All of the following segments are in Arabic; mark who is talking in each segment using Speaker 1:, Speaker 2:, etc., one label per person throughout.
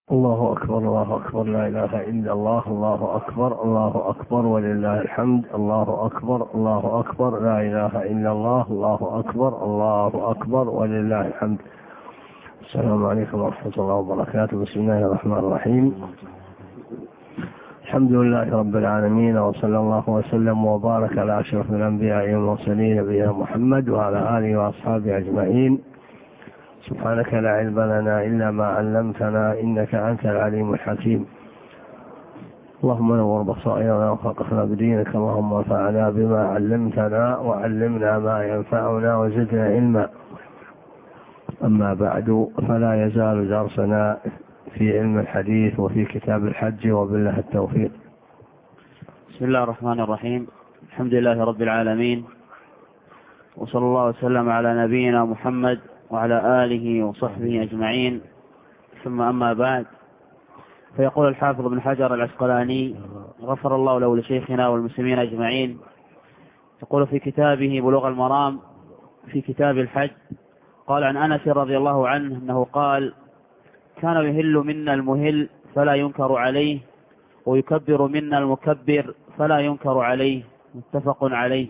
Speaker 1: الله أكبر الله أكبر، لا إله إلا الله، الله أكبر الله أكبر ولله الحمد، الله أكبر الله أكبر، لا إله إلا الله، الله أكبر الله أكبر ولله الحمد. السلام عليكم ورحمة الله وبركاته. بسم الله الرحمن الرحيم. الحمد لله رب العالمين، وصلى الله وسلم وبارك على أشرف الأنبياء والمرسلين نبينا محمد وعلى آله وأصحابه أجمعين. سبحانك لا علم لنا إلا ما علمتنا إنك أنت العليم الحكيم. اللهم نور بصائرنا وفقهنا بدينك، اللهم انفعنا بما علمتنا وعلمنا ما ينفعنا وزدنا علما. أما بعد، فلا يزال درسنا في علم الحديث وفي كتاب الحج، وبالله التوفيق.
Speaker 2: بسم الله الرحمن الرحيم. الحمد لله رب العالمين، وصلى الله وسلم على نبينا محمد وعلى آله وصحبه أجمعين، ثم أما بعد، فيقول الحافظ ابن حجر العسقلاني غفر الله له ولشيخنا والمسلمين أجمعين، يقول في كتابه بلوغ المرام في كتاب الحج، قال عن أنس رضي الله عنه أنه قال: كان يهل منا المهل فلا ينكر عليه، ويكبر منا المكبر فلا ينكر عليه، متفق عليه.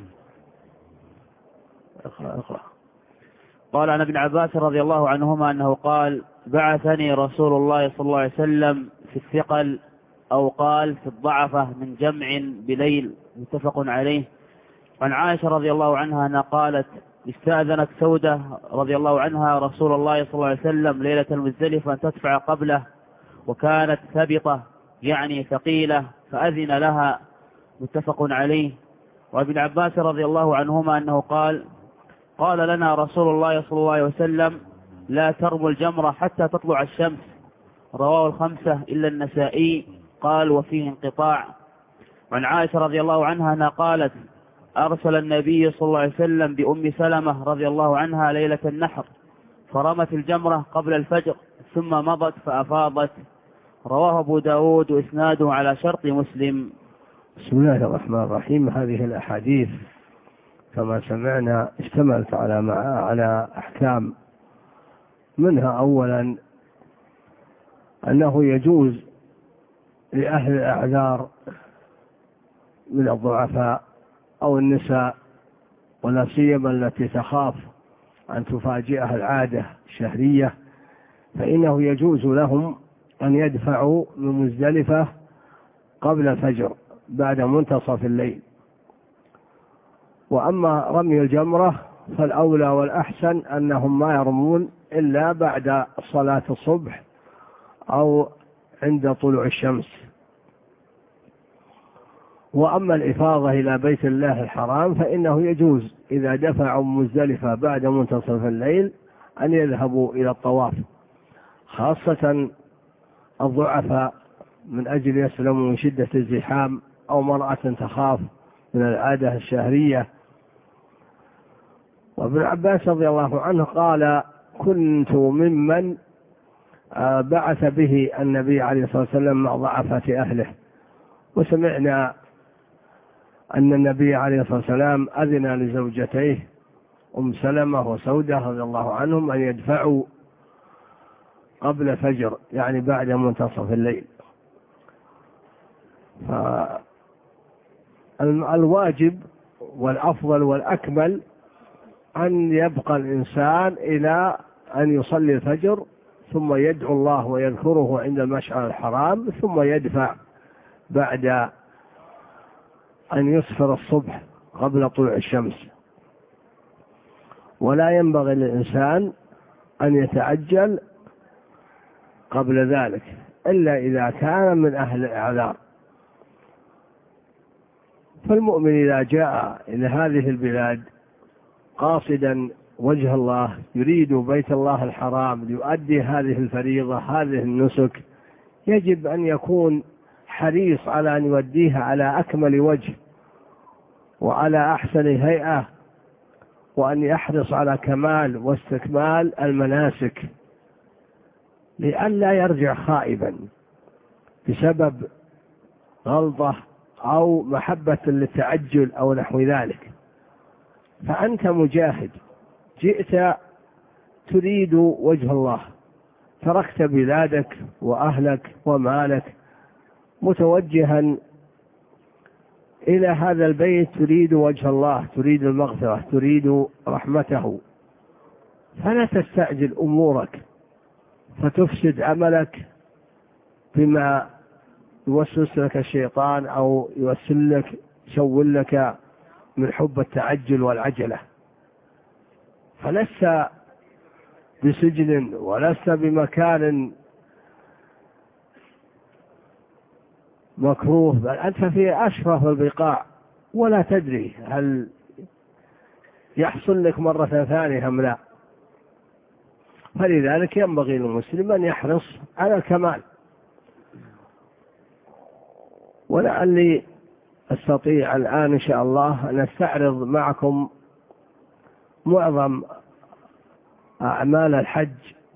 Speaker 1: اقرأ.
Speaker 2: قال عن ابن عباس رضي الله عنهما أنه قال: بعثني رسول الله صلى الله عليه وسلم في الثقل، أو قال في الضعفة، من جمع بليل، متفق عليه. عن عائشة رضي الله عنها أنها قالت: استأذنت سودة رضي الله عنها رسول الله صلى الله عليه وسلم ليلة المزدلفة أن تدفع قبله، وكانت ثبطة يعني ثقيلة، فأذن لها، متفق عليه. وابن عباس رضي الله عنهما أنه قال لنا رسول الله صلى الله عليه وسلم: لا ترموا الجمرة حتى تطلع الشمس، رواه الخمسة إلا النسائي، قال وفيه انقطاع. وعن عائشة رضي الله عنها أنها قالت: أرسل النبي صلى الله عليه وسلم بأم سلمة رضي الله عنها ليلة النحر، فرمت الجمرة قبل الفجر ثم مضت فأفاضت، رواه أبو داود وإسناده على شرط مسلم.
Speaker 1: بسم الله الرحمن الرحيم. هذه الأحاديث كما سمعنا اشتملت على أحكام، منها أولا أنه يجوز لأهل الأعذار من الضعفاء أو النساء، ولا سيما التي تخاف أن تفاجئها العادة الشهرية، فإنه يجوز لهم أن يدفعوا من مزدلفة قبل الفجر بعد منتصف الليل. وأما رمي الجمرة فالأولى والأحسن أنهم ما يرمون إلا بعد صلاة الصبح أو عند طلوع الشمس. وأما الإفاضة إلى بيت الله الحرام فإنه يجوز إذا دفعوا مزدلفة بعد منتصف الليل أن يذهبوا إلى الطواف، خاصة الضعفاء من أجل يسلموا من شدة الزحام، أو مرأة تخاف من العادة الشهرية. وابن عباس رضي الله عنه قال: كنت ممن بعث به النبي عليه الصلاة والسلام مع ضعفة أهله. وسمعنا أن النبي عليه الصلاة والسلام أذن لزوجتيه أم سلمة وسودة رضي الله عنهم أن يدفعوا قبل الفجر، يعني بعد منتصف الليل. فالواجب والأفضل والأكمل أن يبقى الإنسان إلى أن يصلي الفجر، ثم يدعو الله ويذكره عند المشعر الحرام، ثم يدفع بعد أن يصفر الصبح قبل طلوع الشمس. ولا ينبغي للإنسان أن يتعجل قبل ذلك إلا إذا كان من أهل الأعذار. فالمؤمن إذا جاء إلى هذه البلاد قاصدا وجه الله، يريد بيت الله الحرام ليؤدي هذه الفريضة، هذه النسك، يجب أن يكون حريص على أن يوديها على أكمل وجه وعلى أحسن هيئة، وأن يحرص على كمال واستكمال المناسك، لئلا يرجع خائبا بسبب غلطة أو محبة للتعجل أو نحو ذلك. فأنت مجاهد، جئت تريد وجه الله، تركت بلادك وأهلك ومالك متوجها إلى هذا البيت تريد وجه الله، تريد المغفرة، تريد رحمته، فلا تستعجل أمورك فتفسد عملك بما يوسوس لك الشيطان أو يسول لك من حب التعجل والعجلة. فلست بسجن ولست بمكان مكروه، بل أنت في أشرف البقاع ولا تدري هل يحصل لك مرة ثانية أم لا. فلذلك ينبغي للمسلم أن يحرص على الكمال. ولعلي أستطيع الآن إن شاء الله أن أستعرض معكم معظم أعمال الحج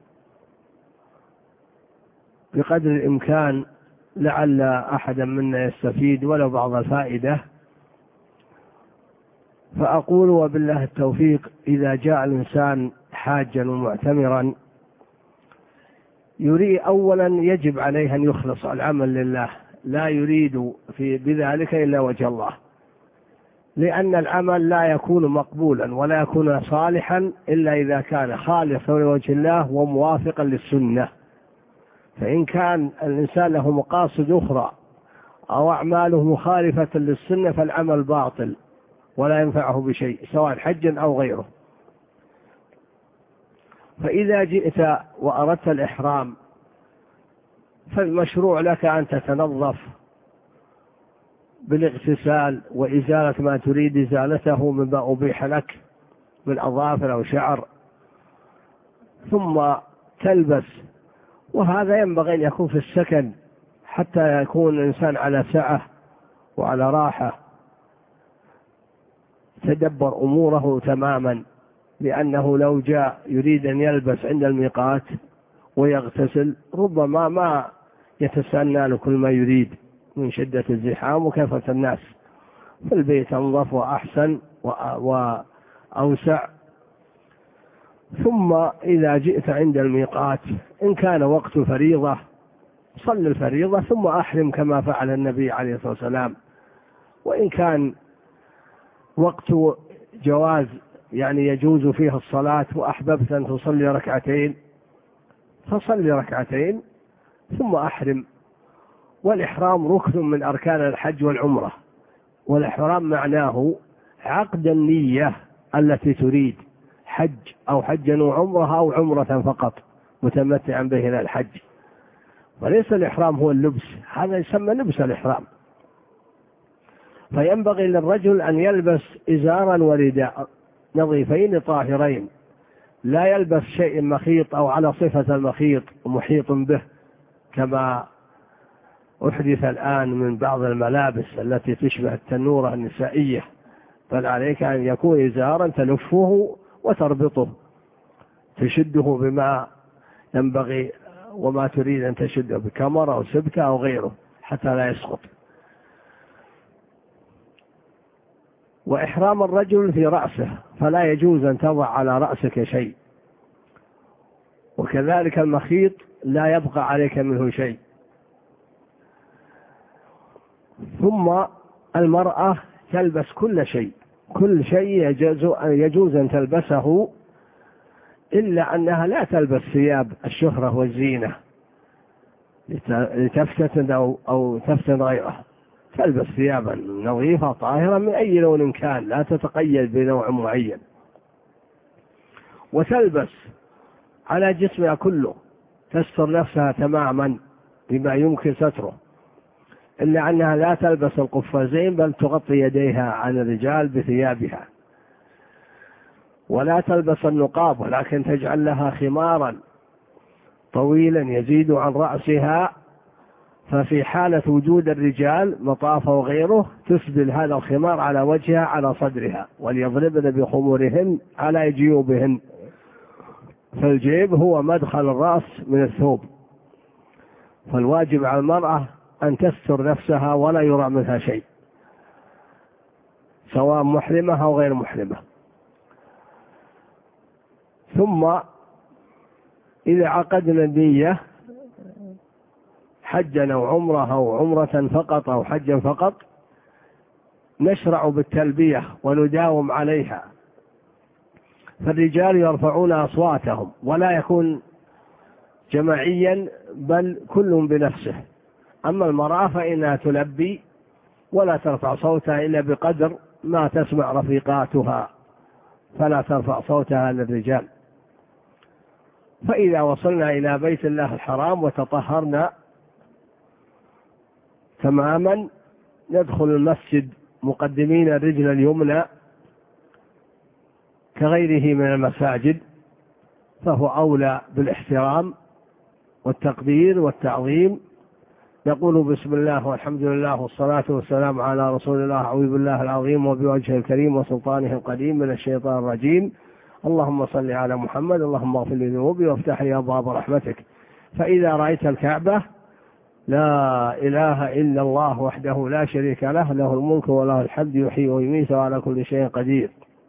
Speaker 1: بقدر الإمكان، لعل أحدا منا يستفيد ولو بعض الفائدة. فأقول وبالله التوفيق: إذا جاء الإنسان حاجا ومعتمرا أولا يجب عليه أن يخلص العمل لله، لا يريد بذلك إلا وجه الله، لأن العمل لا يكون مقبولا ولا يكون صالحا إلا إذا كان خالصا لوجه الله وموافقا للسنة. فإن كان الإنسان له مقاصد أخرى أو أعماله مخالفة للسنة فالعمل باطل ولا ينفعه بشيء، سواء حجا أو غيره. فإذا جئت وأردت الإحرام فالمشروع لك أن تتنظف بالاغتسال وإزالة ما تريد إزالته مما أبيح لك من أظافر أو شعر، ثم تلبس. وهذا ينبغي أن يكون في السكن حتى يكون الإنسان على سعة وعلى راحة، تدبر أموره تماما، لأنه لو جاء يريد أن يلبس عند الميقات ويغتسل ربما ما يتسنى لكل ما يريد من شدة الزحام وكثرة الناس. فالبيت أنظف وأحسن وأوسع. ثم إذا جئت عند الميقات إن كان وقت فريضة صل الفريضة ثم أحرم كما فعل النبي عليه الصلاة والسلام. وإن كان وقت جواز يعني يجوز فيه الصلاة وأحببت أن تصلي ركعتين فصلي ركعتين ثم أحرم. والإحرام ركن من أركان الحج والعمرة، والإحرام معناه عقد النية التي تريد حج أو حجا وعمرة أو عمرة فقط متمتعا به إلى الحج. وليس الإحرام هو اللبس، هذا يسمى لبس الإحرام. فينبغي للرجل أن يلبس إزارا ورداء نظيفين طاهرين، لا يلبس شيء مخيط أو على صفة المخيط محيط به كما أحدث الآن من بعض الملابس التي تشبه التنورة النسائية، بل عليك أن يكون إزارا تلفه وتربطه، تشده بما ينبغي وما تريد أن تشده بكمر أو سبكة أو غيره حتى لا يسقط. وإحرام الرجل في رأسه، فلا يجوز أن تضع على رأسك شيء، وكذلك المخيط لا يبقى عليك منه شيء. ثم المرأة تلبس كل شيء يجوز أن تلبسه، إلا أنها لا تلبس ثياب الشهرة والزينة لتفتن أو تفتن غيرها، تلبس ثيابا نظيفة طاهرة من أي لون كان، لا تتقيد بنوع معين. وتلبس على جسمها كله، تستر نفسها تماما بما يمكن ستره، إلا أنها لا تلبس القفازين بل تغطي يديها عن الرجال بثيابها. ولا تلبس النقاب ولكن تجعل لها خمارا طويلا يزيد عن رأسها، ففي حالة وجود الرجال مطاف وغيره تسبل هذا الخمار على وجهها على صدرها، وليضربن بخمورهن على جيوبهن. فالجيب هو مدخل الرأس من الثوب، فالواجب على المرأة أن تستر نفسها ولا يرى منها شيء سواء محرمة أو غير محرمة. ثم إذا عقدنا النية حجا أو عمرة أو عمرة فقط أو حجا فقط نشرع بالتلبية ونداوم عليها. فالرجال يرفعون أصواتهم ولا يكون جماعيا بل كل بنفسه. أما المرأة فإنها تلبي ولا ترفع صوتها إلا بقدر ما تسمع رفيقاتها، فلا ترفع صوتها للرجال. فإذا وصلنا إلى بيت الله الحرام وتطهرنا تماما ندخل المسجد مقدمين الرجل اليمنى كغيره من المساجد، فهو أولى بالاحترام والتقدير والتعظيم. نقول بسم الله والحمد لله والصلاة والسلام على رسول الله، أعوذ بالله العظيم وبوجهه الكريم وسلطانه القديم من الشيطان الرجيم، اللهم صل على محمد، اللهم اغفر لي ذنوبي وافتح لي أبواب رحمتك. فإذا رأيت الكعبة لا إله إلا الله وحده لا شريك له، له الملك وله الحمد يحيي ويميت وعلى كل شيء قدير.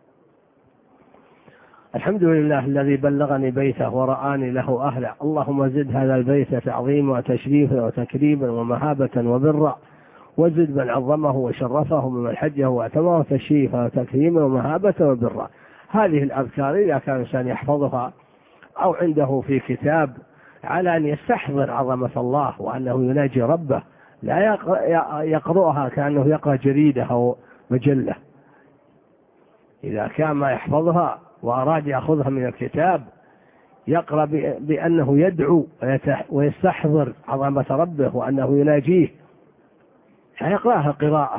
Speaker 1: الحمد لله الذي بلغني بيته ورآني له أهله، اللهم زد هذا البيت تعظيما وتشريفا وتكريما ومهابة وبرا، وزد من عظمه وشرفه ممن حجه واعتمره تشريفا وتكريما ومهابة وبرا. هذه الأذكار إذا كان الإنسان يحفظها أو عنده في كتاب على أن يستحضر عظمة الله وأنه يناجي ربه، لا يقرأها كأنه يقرأ جريدة أو مجلة. إذا كان ما يحفظها وأراد يأخذها من الكتاب يقرأ بأنه يدعو ويستحضر عظمة ربه وأنه يناجيه، يقرأها قراءة.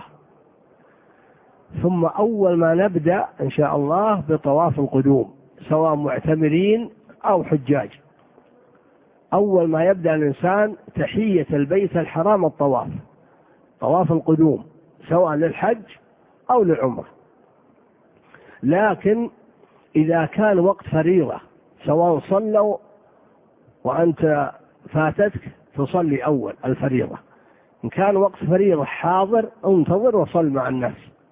Speaker 1: ثم أول ما نبدأ إن شاء الله بطواف القدوم سواء معتمرين أو حجاج، أول ما يبدأ الإنسان تحية البيت الحرام الطواف، طواف القدوم سواء للحج أو للعمرة. لكن إذا كان وقت فريضة سواء صلوا وأنت فاتتك تصلي أول الفريضة، إن كان وقت فريضة حاضر انتظر وصل مع الناس،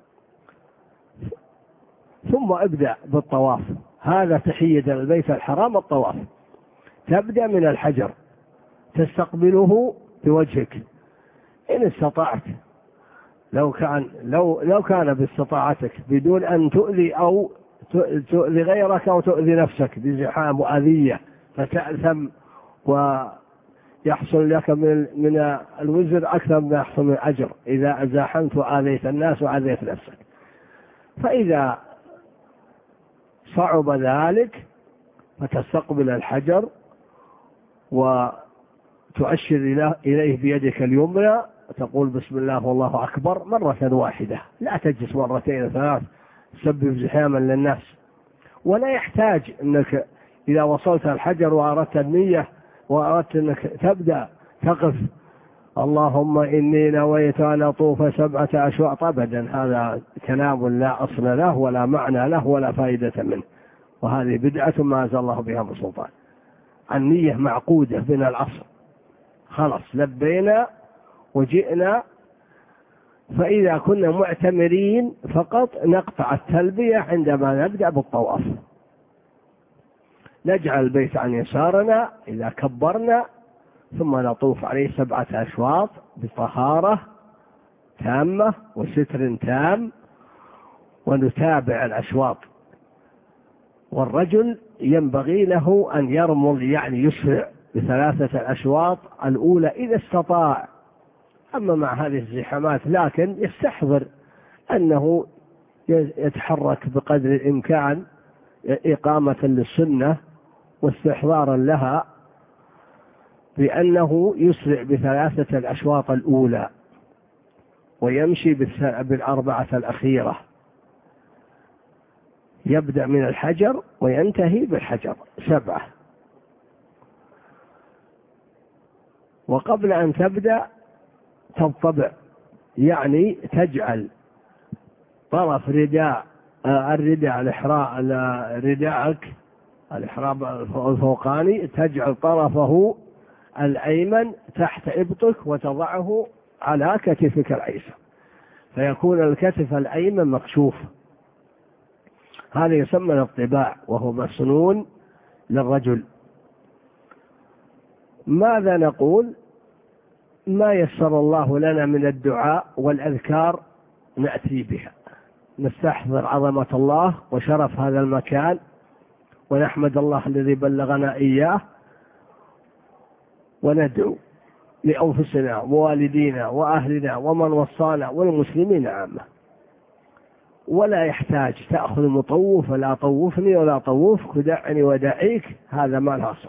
Speaker 1: ثم ابدأ بالطواف. هذا تحية البيت الحرام الطواف. تبدأ من الحجر تستقبله بوجهك إن استطعت، لو كان باستطاعتك بدون أن تؤذي أو تؤذي غيرك أو تؤذي نفسك بزحام وأذية فتأثم ويحصل لك من الوزر أكثر ما يحصل من الأجر إذا زاحمت وآذيت الناس وآذيت نفسك. فإذا صعب ذلك فتستقبل الحجر وتؤشر إليه بيدك اليمنى، تقول بسم الله والله أكبر مرة واحدة، لا تجلس مرتين ثلاث تسبب زحاما للناس. ولا يحتاج أنك إذا وصلت الحجر وأردت النية وأردت أنك تبدأ تقف اللهم إني نويت أن أطوف 7 أشواط أبدا، هذا كلام لا أصل له ولا معنى له ولا فائدة منه، وهذه بدعة ما أنزل الله بها من سلطان. النية معقودة من الأصل، خلاص لبينا وجئنا. فإذا كنا معتمرين فقط نقطع التلبية عندما نبدأ بالطواف، نجعل البيت عن يسارنا إذا كبرنا، ثم نطوف عليه 7 أشواط بطهارة تامة وستر تام، ونتابع الأشواط. والرجل ينبغي له أن يرمل يعني يسرع ب3 أشواط الأولى إذا استطاع. أما مع هذه الزحامات لكن يستحضر أنه يتحرك بقدر الإمكان إقامة للسنة واستحضارا لها، بأنه يسرع ب3 الأشواط الأولى ويمشي بال4 الأخيرة، يبدأ من الحجر وينتهي بالحجر 7. وقبل أن تبدأ تضطبع، يعني تجعل طرف الرداء رداءك الإحرام الفوقاني تجعل طرفه الأيمن تحت إبطك وتضعه على كتفك الأيسر، فيكون الكتف الأيمن مكشوف. هذا يسمى الاطباع وهو مسنون للرجل. ماذا نقول؟ ما يسر الله لنا من الدعاء والأذكار نأتي بها، نستحضر عظمة الله وشرف هذا المكان، ونحمد الله الذي بلغنا إياه، وندعو لأنفسنا ووالدينا وأهلنا ومن وصانا والمسلمين عامة. ولا يحتاج تأخذ مطوف ولا طوفني ولا طوفك ودعني ودعيك، هذا ما الحصل.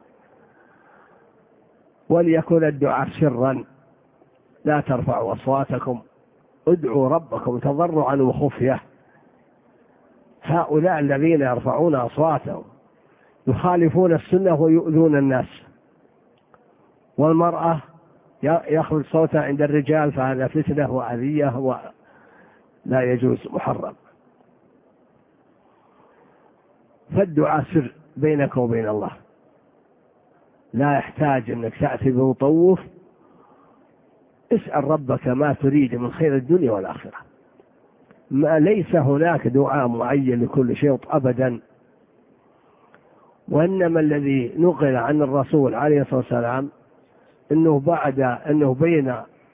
Speaker 1: وليكن الدعاء سرا، لا ترفعوا أصواتكم، ادعوا ربكم تضرعا وخفية. هؤلاء الذين يرفعون أصواتهم يخالفون السنة ويؤذون الناس. والمرأة يخرج صوتها عند الرجال، فهذا فتنة وأذية ولا يجوز، محرم. فالدعاء سر بينك وبين الله، لا يحتاج أنك تأتي بمطوف. اسأل ربك ما تريد من خير الدنيا والآخرة. ما ليس هناك دعاء معين لكل شيء أبدا، وإنما الذي نقل عن الرسول عليه الصلاة والسلام أنه بين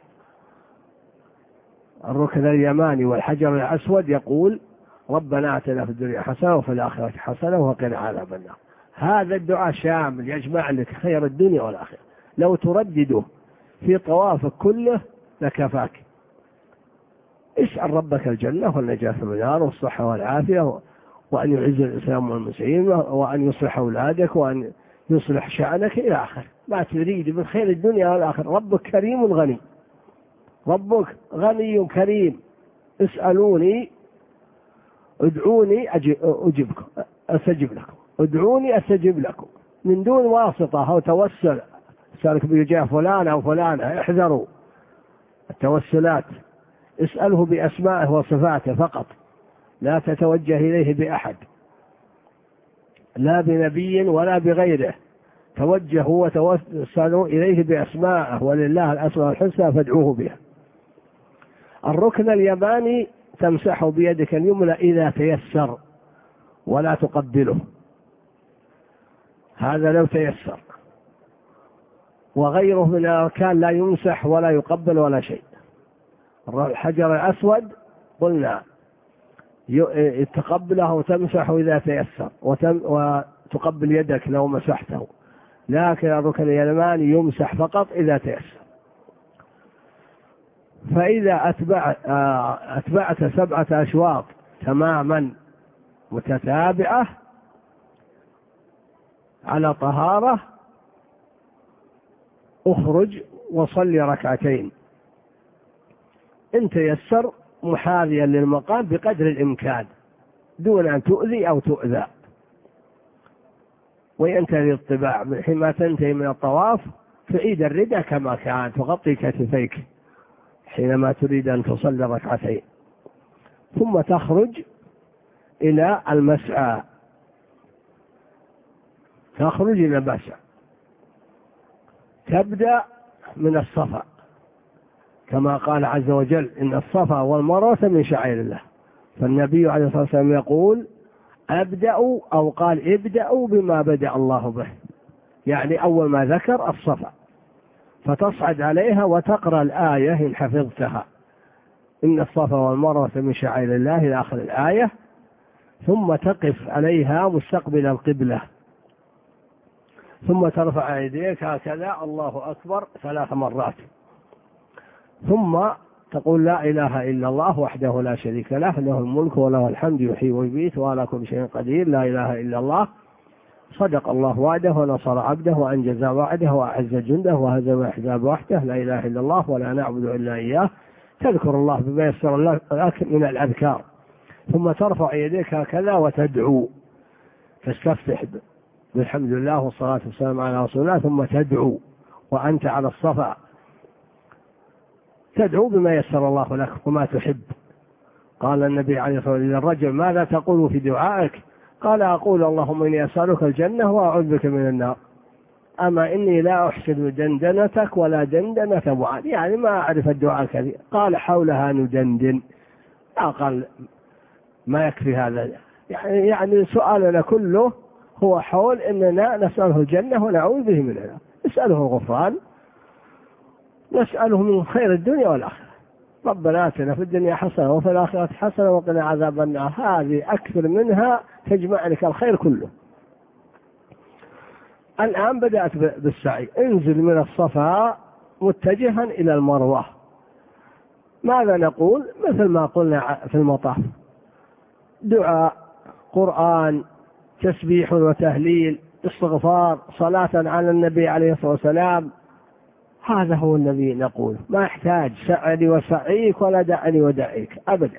Speaker 1: الركن اليماني والحجر الأسود يقول ربنا آتنا في الدنيا حسنة وفي الآخرة حسنة وقنا عذاب النار. هذا الدعاء شامل يجمع لك خير الدنيا والآخرة، لو تردده في طوافك كله لكفاك. اسأل ربك الجنة والنجاة من النار والصحة والعافية، وأن يعز الإسلام والمسلمين، وأن يصلح أولادك، وأن يصلح شأنك إلى آخر ما تريد من خير الدنيا والآخرة. ربك كريم غني، ربك غني كريم. اسألوني ادعوني أجبكم أستجب لكم، ادعوني أستجب لكم، من دون واسطة أو توسل. اسألك بجاه فلان أو فلانة، احذروا التوسلات. اسأله بأسمائه وصفاته فقط، لا تتوجه إليه بأحد، لا بنبي ولا بغيره. توجهوا وتوسلوا إليه بأسمائه، ولله الأسماء الحسنى فادعوه بها. الركن اليماني تمسحه بيدك اليمنى إذا تيسر، ولا تقبله، هذا لو تيسر. وغيره من الأركان لا يمسح ولا يقبل ولا شيء. الحجر الأسود قلنا تقبله وتمسحه إذا تيسر، وتقبل يدك لو مسحته، لكن الركن اليماني يمسح فقط إذا تيسر. فإذا أتبعت 7 أشواط تماما متتابعة على طهارة، اخرج وصلي ركعتين إن تيسر محاذيا للمقام بقدر الإمكان، دون أن تؤذي أو تؤذى. وينتهي الطباع حينما تنتهي من الطواف تعيد الرداء كما كان، تغطي كتفيك حينما تريد أن تصلي ركعتين، ثم تخرج إلى المسعى. تخرج إلى المسعى، تبدأ من الصفا كما قال عز وجل إن الصفا والمروة من شعائر الله. فالنبي عليه الصلاة والسلام يقول أبدأوا، أو قال ابدأوا بما بدأ الله به، يعني أول ما ذكر الصفا، فتصعد عليها وتقرأ الآية إن حفظتها، إن الصفا والمروة من شعائر الله إلى آخر الآية، ثم تقف عليها مستقبل القبلة، ثم ترفع يديك هكذا الله أكبر 3 مرات، ثم تقول لا إله إلا الله وحده لا شريك له، له الملك وله الحمد يحيي ويميت وعلى كل شيء قدير، لا إله إلا الله، صدق الله وعده ونصر عبده وأنجز وعده وأعز جنده وهزم الأحزاب وحده، لا إله إلا الله ولا نعبد إلا إياه. تذكر الله بما يسر لك من الأذكار، ثم ترفع يديك هكذا وتدعو، تستفتح بالحمد لله والصلاة والسلام على رسول الله، ثم تدعو وأنت على الصفا، تدعو بما يسر الله لك وما تحب. قال النبي عليه الصلاة والسلام للرجل ماذا تقول في دعائك؟ قال أقول اللهم إني أسألك الجنة وأعوذ بك من النار، أما إني لا أحسن دندنتك ولا دندنة معاذ، يعني ما أعرف الدعاء كثير. قال حولها ندندن، قال ما يكفي هذا، يعني سؤالنا كله هو حول إننا نسأله الجنة ونعوذ به من النار، نسأله الغفران، نسأله من خير الدنيا والآخرة. ربنا آتنا في الدنيا حسنة وفي الآخرة حسنة وقنا عذاب النار. هذه أكثر منها تجمع لك الخير كله. الآن بدأت بالسعي. انزل من الصفا متجها إلى المروة. ماذا نقول؟ مثل ما قلنا في المطاف: دعاء، قرآن، تسبيح وتهليل، استغفار، صلاة على النبي عليه الصلاة والسلام. هذا هو الذي نقول. ما يحتاج سعني وسعيك ولا دعني ودعيك أبدا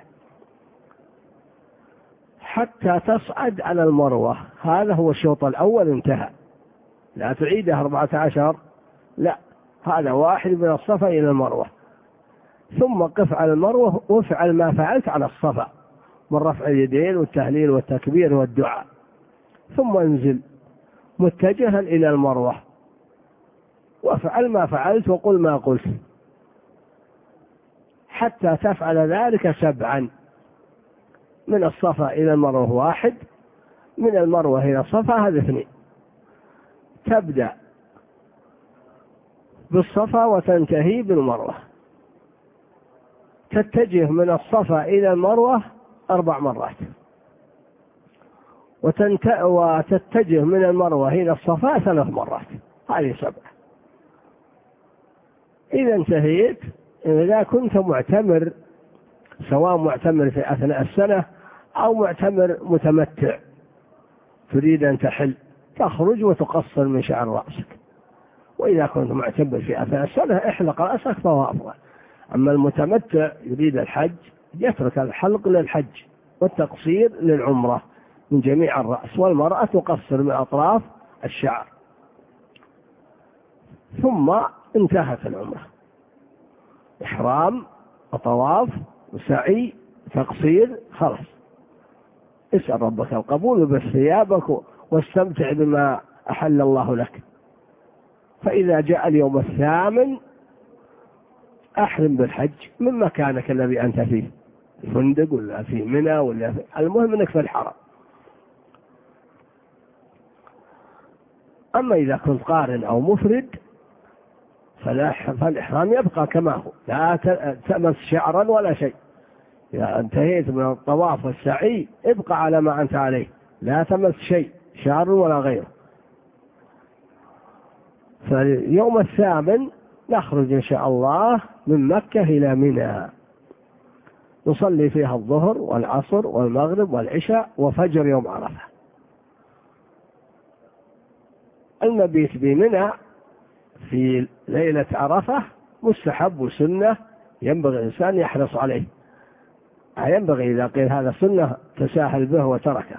Speaker 1: حتى تصعد على المروة. هذا هو الشوط الأول انتهى، لا تعيده 14، لا، هذا واحد من الصفا إلى المروة. ثم قف على المروة وافعل ما فعلت على الصفا من رفع اليدين والتهليل والتكبير والدعاء. ثم انزل متجها إلى المروة وافعل ما فعلت وقل ما قلت حتى تفعل ذلك 7. من الصفا إلى المروة 1، من المروة إلى الصفا هذا 2. تبدأ بالصفا وتنتهي بالمروة. تتجه من الصفا إلى المروة 4 مرات، وتتجه من المروة إلى الصفا 3 مرات، هذه 7. إذا انتهيت، إذا كنت معتمر، سواء معتمر في أثناء السنة أو معتمر متمتع تريد أن تحل، تخرج وتقصر من شعر رأسك. وإذا كنت معتمر في أثناء السنة احلق رأسك فهو أفضل. أما المتمتع يريد الحج يترك الحلق للحج والتقصير للعمرة من جميع الرأس، والمرأة تقصر من أطراف الشعر. ثم انتهت العمرة. إحرام وطواف وسعي تقصير، خلاص. اسأل ربك القبول وبس ثيابك واستمتع بما أحل الله لك. فإذا جاء اليوم 8 أحرم بالحج من مكانك الذي أنت فيه، في فندق ولا في منى ولا في، المهم أنك في الحرم. أما إذا كنت قارن أو مفرد فالإحرام يبقى كما هو، لا تمس شعرا ولا شيء. إذا انتهيت من الطواف والسعي ابقى على ما أنت عليه، لا تمس شيء، شعر ولا غيره. فاليوم 8 نخرج إن شاء الله من مكة إلى منى، نصلي فيها الظهر والعصر والمغرب والعشاء وفجر يوم عرفة. المبيت بمنى في ليلة عرفة مستحب وسنة، ينبغي الإنسان يحرص عليه. ينبغي إذا قيل هذا سنة تساهل به وتركه.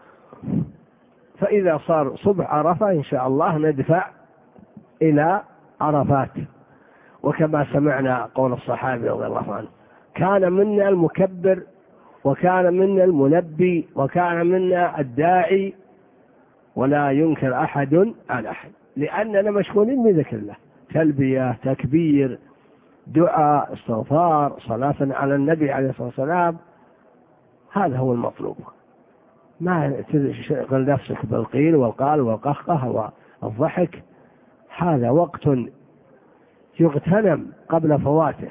Speaker 1: فإذا صار صبح عرفة إن شاء الله ندفع إلى عرفات. وكما سمعنا قول الصحابي رضي الله عنه: كان منا المكبر وكان منا الملبي وكان منا الداعي ولا ينكر أحد على أحد، لأننا مشغولين بذكر الله، تلبية، تكبير، دعاء، استغفار، صلاة على النبي عليه الصلاة والسلام. هذا هو المطلوب. ما تشغل نفسك بالقيل والقال والقهقه والضحك. هذا وقت يغتنم قبل فواته.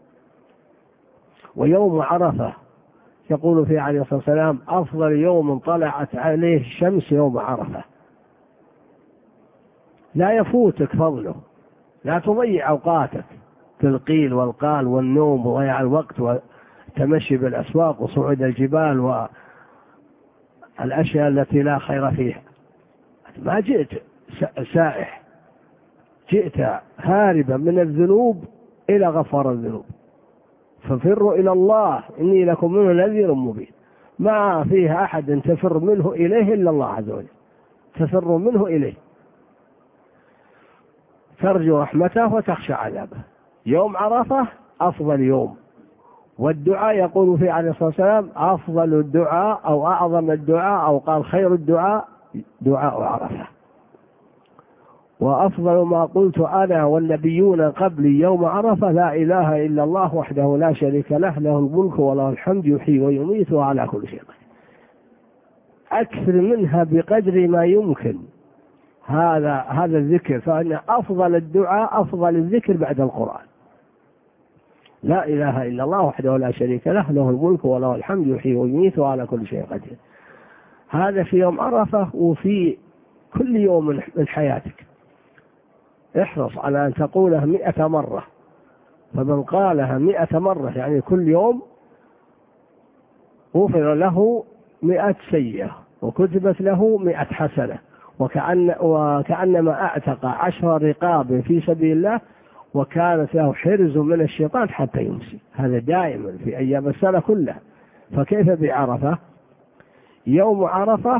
Speaker 1: ويوم عرفة يقول فيه عليه الصلاة والسلام: أفضل يوم طلعت عليه الشمس يوم عرفة. لا يفوتك فضله، لا تضيع أوقاتك في القيل والقال والنوم وضياع الوقت والتمشي بالأسواق وصعود الجبال والأشياء التي لا خير فيها. ما جئت سائح، جئت هاربا من الذنوب إلى غفار الذنوب. ففروا إلى الله إني لكم منه نذير مبين. ما فيها أحد تفر منه إليه إلا الله عز وجل، تفر منه إليه، ترجو رحمته وتخشى عذابه. يوم عرفة أفضل يوم. والدعاء يقول فيه عليه الصلاة والسلام: أفضل الدعاء أو أعظم الدعاء أو قال خير الدعاء دعاء عرفة. وأفضل ما قلت أنا والنبيون قبلي يوم عرفة: لا إله إلا الله وحده لا شريك له، له الملك وله الحمد يحيي ويميت وعلى كل شيء قدير. أكثر منها بقدر ما يمكن، هذا الذكر، فإن أفضل الدعاء أفضل الذكر بعد القرآن. لا إله إلا الله وحده لا شريك له، له الملك وله الحمد يحيي ويميت وعلى كل شيء قدير. هذا في يوم عرفة وفي كل يوم من حياتك. احرص على أن تقوله 100 مرة، فمن قالها 100 مرة يعني كل يوم غفر له 100 سيئة وكتبت له 100 حسنة، وكأنما أعتق 10 رقاب في سبيل الله، وكانت له حرز من الشيطان حتى يمسي. هذا دائما في أيام السنة كلها، فكيف بعرفة؟ يوم عرفة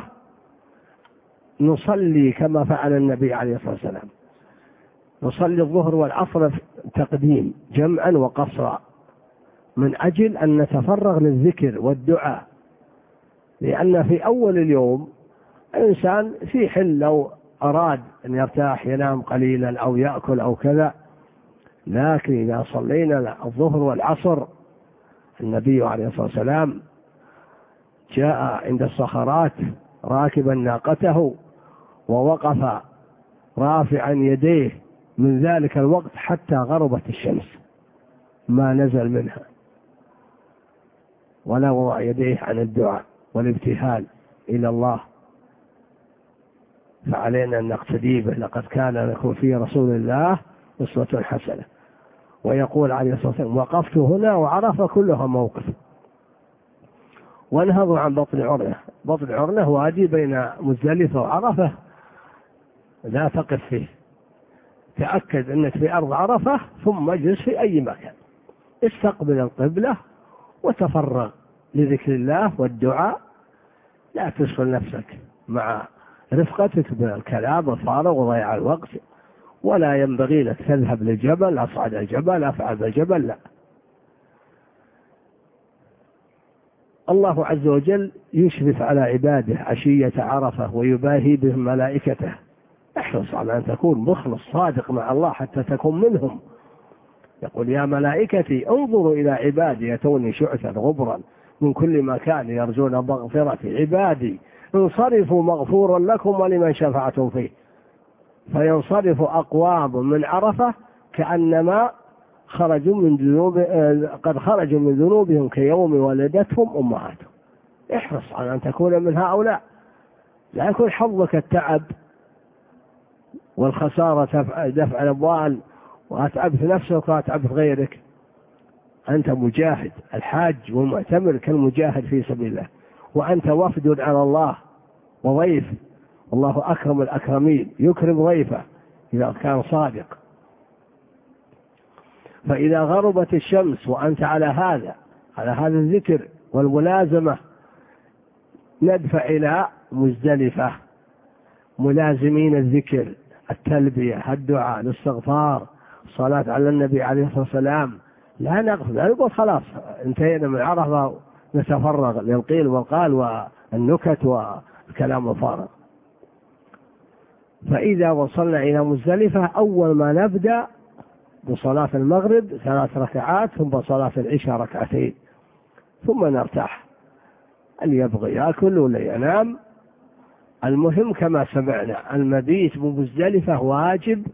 Speaker 1: نصلي كما فعل النبي عليه الصلاة والسلام، نصلي الظهر والعصر تقديم جمعا وقصرا، من أجل أن نتفرغ للذكر والدعاء. لأن في أول اليوم إنسان في حل لو أراد أن يرتاح ينام قليلا أو يأكل أو كذا، لكن إذا صلينا الظهر والعصر، النبي عليه الصلاة والسلام جاء عند الصخرات راكبا ناقته ووقف رافعا يديه من ذلك الوقت حتى غربت الشمس، ما نزل منها ولا وضع يديه عن الدعاء والابتهال إلى الله. فعلينا أن نقتدي به، لقد كان لكم في رسول الله أسوة حسنة. ويقول عليه الصلاة والسلام وقفت هنا وعرف كلها موقف. وانهضوا عن بطن عرنة. بطن عرنة وادي بين مزدلفة وعرفة، لا تقف فيه، تأكد أنك في أرض عرفة ثم اجلس في أي مكان، استقبل القبلة وتفرغ لذكر الله والدعاء. لا تشغل نفسك مع رفقتك بالكلام الفارغ وضياع الوقت، ولا ينبغي لك تذهب للجبل، أصعد الجبل، أفعل الجبل، لا. الله عز وجل يشرف على عباده عشية عرفة ويباهي بهم ملائكته. احرص على أن تكون مخلص صادق مع الله حتى تكون منهم. يقول يا ملائكتي انظروا إلى عبادي يأتوني شعثا غبرا من كل مكان يرجون مغفرتي، عبادي انصرفوا مغفورا لكم ولمن شفعتم فيه. فينصرف أقوام من عرفة كأنما قد خرجوا من ذنوبهم كيوم ولدتهم أمهاتهم. احرص على أن تكون من هؤلاء، لا يكون حظك التعب والخسارة دفع الأموال وأتعبت نفسك وأتعبت غيرك. أنت مجاهد، الحاج والمعتمر كالمجاهد في سبيل الله، وأنت وفد على الله وضيف، الله أكرم الأكرمين، يكرم ضيفه إذا كان صادق. فإذا غربت الشمس وأنت على هذا الذكر والملازمة، ندفع إلى مزدلفة ملازمين الذكر، التلبية، الدعاء، الاستغفار، الصلاة على النبي عليه الصلاة والسلام. لا نغفل، لا نقول خلاص انتهينا من عرفة نتفرغ للقيل والقال والنكت والكلام الفارغ. فإذا وصلنا إلى مزدلفة أول ما نبدأ بصلاة المغرب 3 ركعات، ثم صلاة العشاء 2 ركعتين، ثم نرتاح. اللي يبغي يأكل ولا ينام. المهم كما سمعنا المبيت بمزدلفة واجب،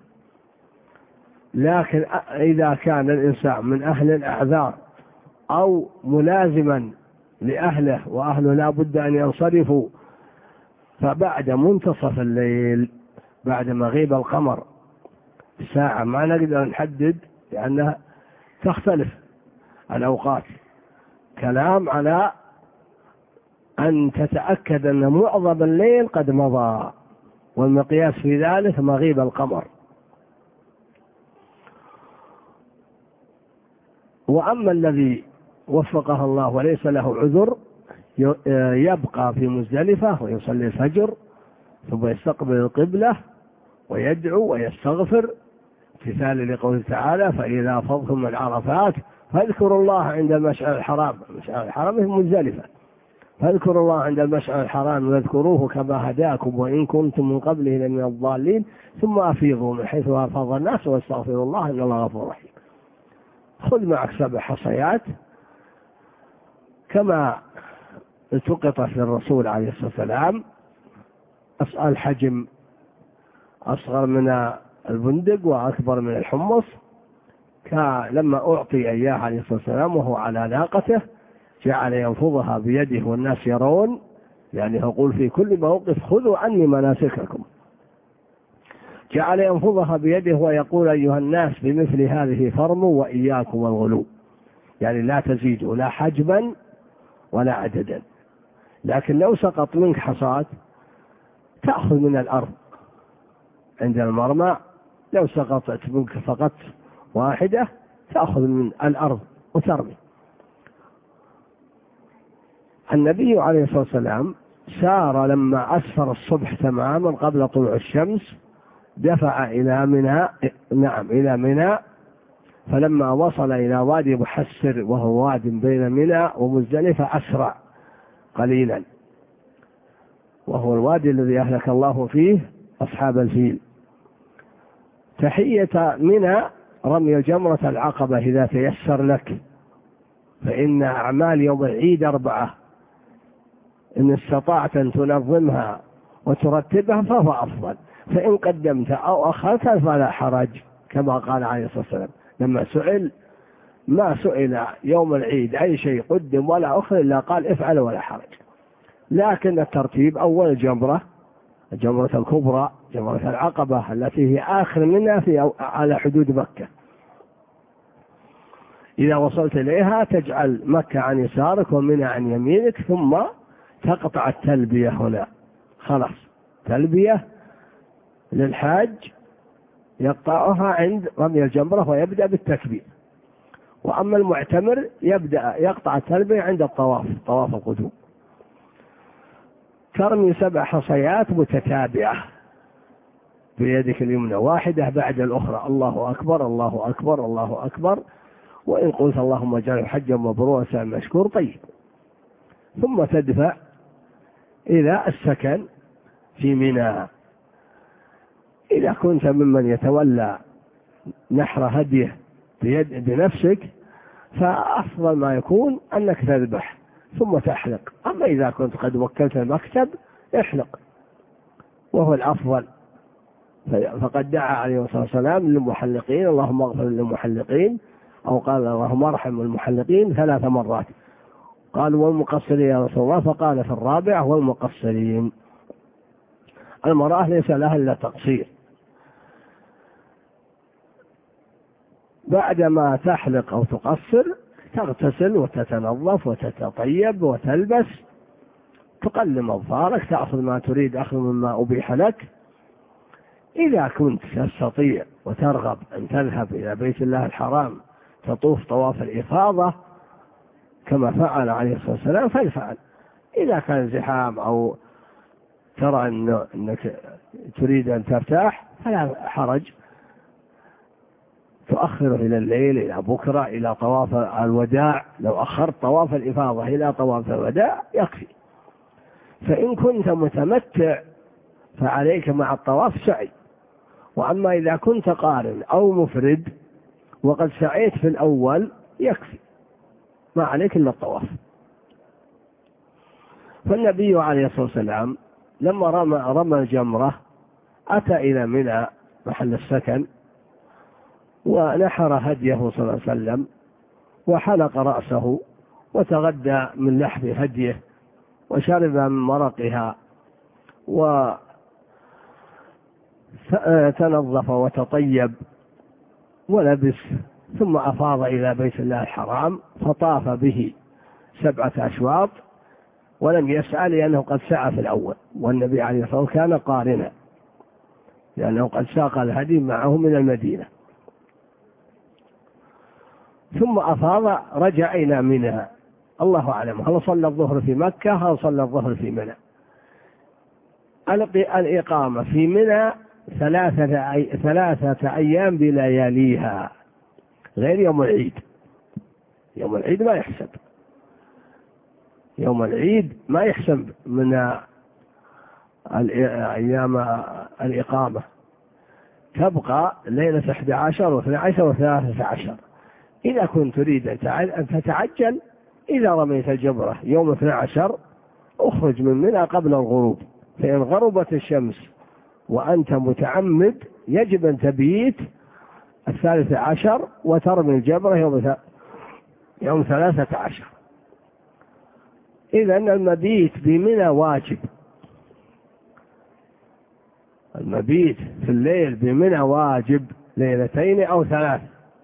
Speaker 1: لكن إذا كان الإنسان من أهل الأعذار أو ملازما لأهله وأهله لا بد أن ينصرفوا، فبعد منتصف الليل بعد مغيب القمر ساعة، ما نقدر نحدد لأنها تختلف الأوقات، كلام على أن تتأكد أن معظم الليل قد مضى، والمقياس في ذلك مغيب القمر. وأما الذي وفقه الله وليس له عذر يبقى في مزدلفة ويصلي الفجر، ثم يستقبل القبلة ويدعو ويستغفر امتثالا لقوله تعالى فإذا فضتم من عرفات فاذكروا الله عند المشعر الحرام. المشعر الحرام هي مزدلفة، فاذكروا الله عند المشعر الحرام واذكروه كما هداكم وإن كنتم من قبله لمن الضالين ثم أفيضوا من حيث أفاض الناس واستغفروا الله إن الله غفور رحيم. خذ معك 7 حصيات كما التقطت للرسول عليه الصلاة والسلام، الحجم أصغر من البندق وأكبر من الحمص، لما أعطي إياه عليه الصلاة والسلام وهو على ناقته جعل ينفضها بيده والناس يرون، يعني يقول في كل موقف خذوا عني مناسككم، جعل ينفضها بيده ويقول أيها الناس بمثل هذه فرموا وإياكم والغلو، يعني لا تزيدوا لا حجما ولا عددا. لكن لو سقط منك حصاة تأخذ من الأرض عند المرمى، لو سقطت منك فقط واحدة تأخذ من الأرض وترمي. النبي عليه الصلاة والسلام سار لما أسفر الصبح تماما قبل طلوع الشمس دفع إلى منى، فلما وصل إلى وادي محسر وهو واد بين منى ومزدلفة أسرع قليلا، وهو الوادي الذي أهلك الله فيه أصحاب الفيل. تحية منى رمي جمرة العقبة إذا تيسر لك، فإن أعمال يوم العيد 4، إن استطعت أن تنظمها وترتبها فهو أفضل، فإن قدمت أو أخرت فلا حرج، كما قال عليه الصلاة والسلام لما سئل ما سئل يوم العيد أي شيء قدم ولا أخر إلا قال افعل ولا حرج. لكن الترتيب أول الجمرة الكبرى جمرة العقبة التي هي آخر منها على حدود مكة، إذا وصلت إليها تجعل مكة عن يسارك ومنى عن يمينك، ثم تقطع التلبية هنا، خلاص تلبية للحاج يقطعها عند رمي الجمرة ويبدأ بالتكبير. وأما المعتمر يقطع التلبية عند طواف القدوم. ترمي 7 حصيات متتابعة بيدك اليمنى واحدة بعد الأخرى، الله أكبر الله أكبر الله أكبر، وإن قلت اللهم اجعله حجا مبرورا سعيا مشكور طيب. ثم تدفع إلى السكن في منى. إذا كنت ممن يتولى نحر هديه بنفسك فأفضل ما يكون أنك تذبح ثم تحلق، أما إذا كنت قد وكلت المكتب احلق وهو الأفضل. فقد دعا عليه الصلاة والسلام للمحلقين اللهم اغفر للمحلقين، أو قال اللهم ارحم المحلقين 3 مرات، قالوا والمقصرين يا رسول الله، فقال في الرابعة والمقصرين. المرأة ليس لها إلا تقصير. بعدما تحلق أو تقصر تغتسل وتتنظف وتتطيب وتلبس، تقلم أظفارك، تأخذ ما تريد أخذ مما أبيح لك. إذا كنت تستطيع وترغب أن تذهب إلى بيت الله الحرام تطوف طواف الإفاضة كما فعل عليه الصلاة والسلام فلفعل. إذا كان زحام أو ترى أنك تريد أن ترتاح فلا حرج، تؤخر إلى الليل إلى بكرة إلى طواف الوداع. لو أخرت طواف الإفاضة إلى طواف الوداع يكفي. فإن كنت متمتع فعليك مع الطواف سعي، وأما إذا كنت قارن أو مفرد وقد سعيت في الأول يكفي، ما عليك إلا الطواف. فالنبي عليه الصلاة والسلام لما رمى الجمرة أتى إلى منى محل السكن ونحر هديه صلى الله عليه وسلم وحلق رأسه وتغدى من لحم هديه وشرب من مرقها وتنظف وتطيب ولبس، ثم أفاض إلى بيت الله الحرام فطاف به 7 أشواط ولم يسعى لأنه قد سعى في الأول، والنبي عليه الصلاة والسلام كان قارنا لأنه قد ساق الهدي معه من المدينة. ثم أفاض رجع إلى منى، الله أعلم هل صلى الظهر في مكة هل صلى الظهر في منى. الإقامة في منى 3 أيام بلياليها غير يوم العيد. يوم العيد ما يحسب، يوم العيد ما يحسب من أيام الإقامة، تبقى ليلة 11 و12 و13. إذا كنت تريد أن تتعجل إذا رميت الجمرة يوم 12 أخرج من منى قبل الغروب، فإن غربت الشمس وأنت متعمد يجب أن تبيت 13 وترمي الجمرة يوم 13. إذن المبيت بمنى واجب، المبيت في الليل بمنى واجب 2 أو 3.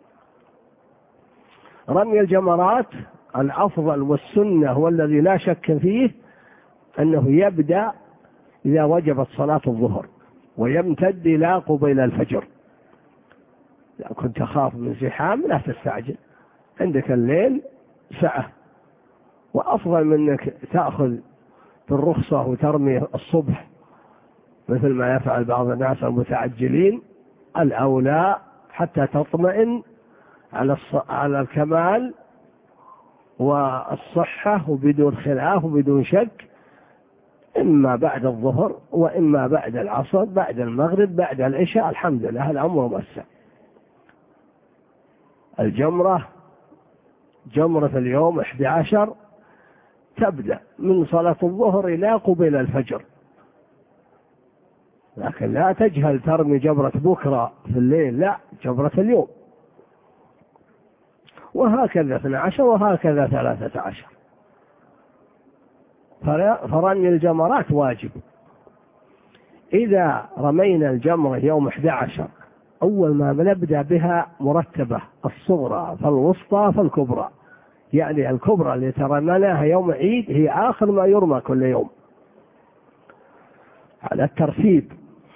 Speaker 1: رمي الجمرات الأفضل والسنة هو الذي لا شك فيه أنه يبدأ إذا وجبت صلاة الظهر ويمتد إلى قبيل الفجر. إذا كنت تخاف من زحام لا تستعجل، عندك الليل ساعة، وأفضل من أنك تأخذ بالرخصة وترمي الصبح مثل ما يفعل بعض الناس المتعجلين. الأولى حتى تطمئن على الكمال والصحة وبدون خلاف وبدون شك، إما بعد الظهر وإما بعد العصر، بعد المغرب، بعد العشاء، الحمد لله الأمر موسع. الجمرة جمرة اليوم 11 تبدأ من صلاة الظهر إلى قبيل الفجر، لكن لا تجهل ترمي جمرة بكرة في الليل، لا، جمرة اليوم، وهكذا 12 وهكذا 13. فرمي الجمرات واجب. إذا رمينا الجمرة يوم 11 أول ما نبدأ بها مرتبة، الصغرى فالوسطى فالكبرى، يعني الكبرى اللي ترمناها يوم عيد هي آخر ما يرمى كل يوم على الترتيب،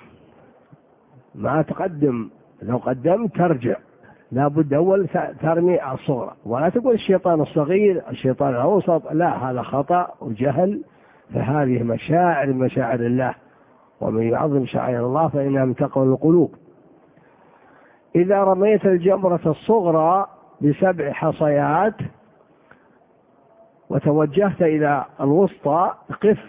Speaker 1: ما تقدم، لو قدمت ترجع، لا بد أول ترمي الصغرى، ولا تقول الشيطان الصغير الشيطان الأوسط، لا، هذا خطأ وجهل، فهذه مشاعر الله، ومن يعظم شعائر الله فإنها من تقوى القلوب. إذا رميت الجمرة الصغرى ب7 حصيات وتوجهت إلى الوسطى، قف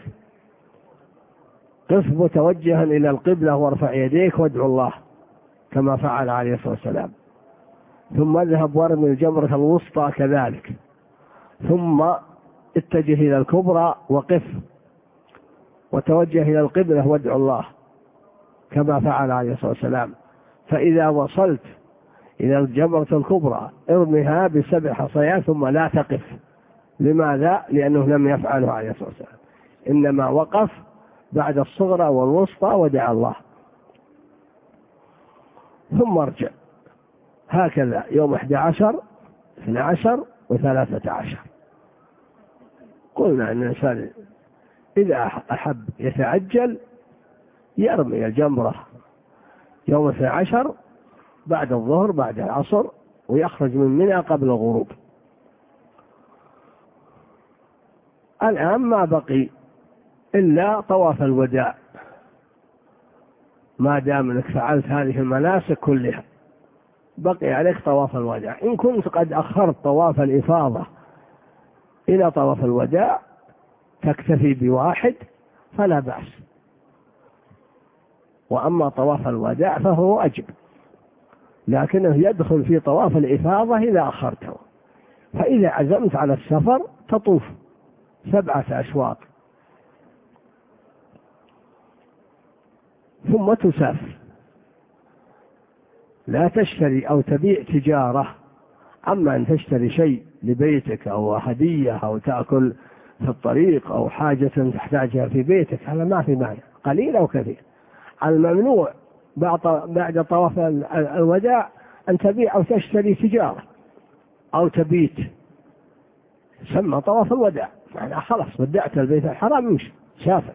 Speaker 1: متوجها إلى القبلة وارفع يديك وادعو الله كما فعل عليه الصلاة والسلام، ثم اذهب وارمي الجمرة الوسطى كذلك، ثم اتجه إلى الكبرى وقف وتوجه إلى القبلة وادعو الله كما فعل عليه الصلاة والسلام. فإذا وصلت إلى الجمرة الكبرى ارمها ب7 حصيات ثم لا تقف. لماذا؟ لأنه لم يفعله عليه الصلاة والسلام، إنما وقف بعد الصغرى والوسطى ودعا الله ثم ارجع. هكذا يوم 11 12 و13. قلنا أن الإنسان إذا أحب يتعجل يرمي الجمرة يوم 12 بعد الظهر بعد العصر، ويخرج من منى قبل الغروب. الآن ما بقي إلا طواف الوداع، ما دام أنك فعلت هذه المناسك كلها بقي عليك طواف الوداع. إن كنت قد أخرت طواف الإفاضة إلى طواف الوداع تكتفي ب1 فلا بأس، وأما طواف الوداع فهو واجب، لكنه يدخل في طواف الإفاضة إذا أخرته. فإذا عزمت على السفر تطوف 7 أشواط ثم تسافر، لا تشتري أو تبيع تجارة. أما أن تشتري شيء لبيتك أو هدية أو تأكل في الطريق أو حاجة تحتاجها في بيتك، هذا ما في معنى، قليل أو كثير. الممنوع بعد طواف الوداع أن تبيع أو تشتري تجارة أو تبيت، سمى طواف الوداع، يعني خلاص ودعت البيت الحرام يمشي سافر.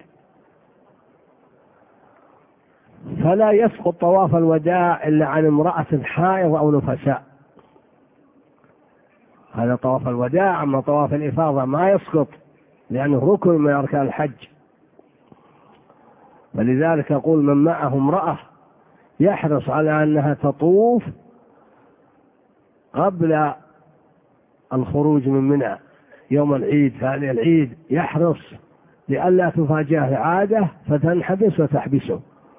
Speaker 1: فلا يسقط طواف الوداع إلا عن امرأة حائض أو نفساء، هذا طواف الوداع. أما طواف الإفاضة ما يسقط لأنه ركن من أركان الحج، ولذلك يقول من معه امرأة يحرص على أنها تطوف قبل الخروج من منى يوم العيد، ثاني العيد يحرص لئلا تفاجأه عادة فتنحبس وتحبسه.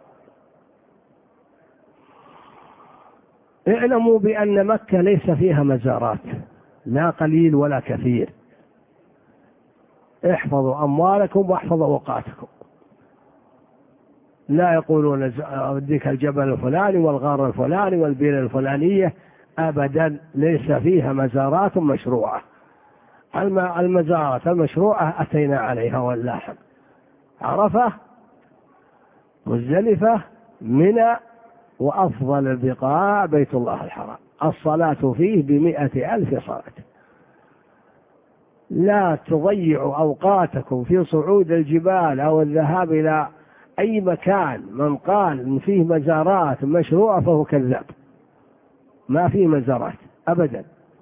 Speaker 1: اعلموا بأن مكة ليس فيها مزارات، لا قليل ولا كثير. احفظوا أموالكم واحفظوا أوقاتكم. لا يقولون أوديك الجبل الفلاني والغار الفلاني والبير الفلانية أبدا، ليس فيها مزارات مشروعة. المزارات المشروعة أتينا عليها واللاحق: عرفة، مزدلفة، منى، وأفضل البقاع بيت الله الحرام، الصلاة فيه ب100,000 صلاة. لا تضيعوا أوقاتكم في صعود الجبال أو الذهاب إلى أي مكان. من قال إن فيه مزارات مشروعة فهو كذاب، ما فيه مزارات أبدا.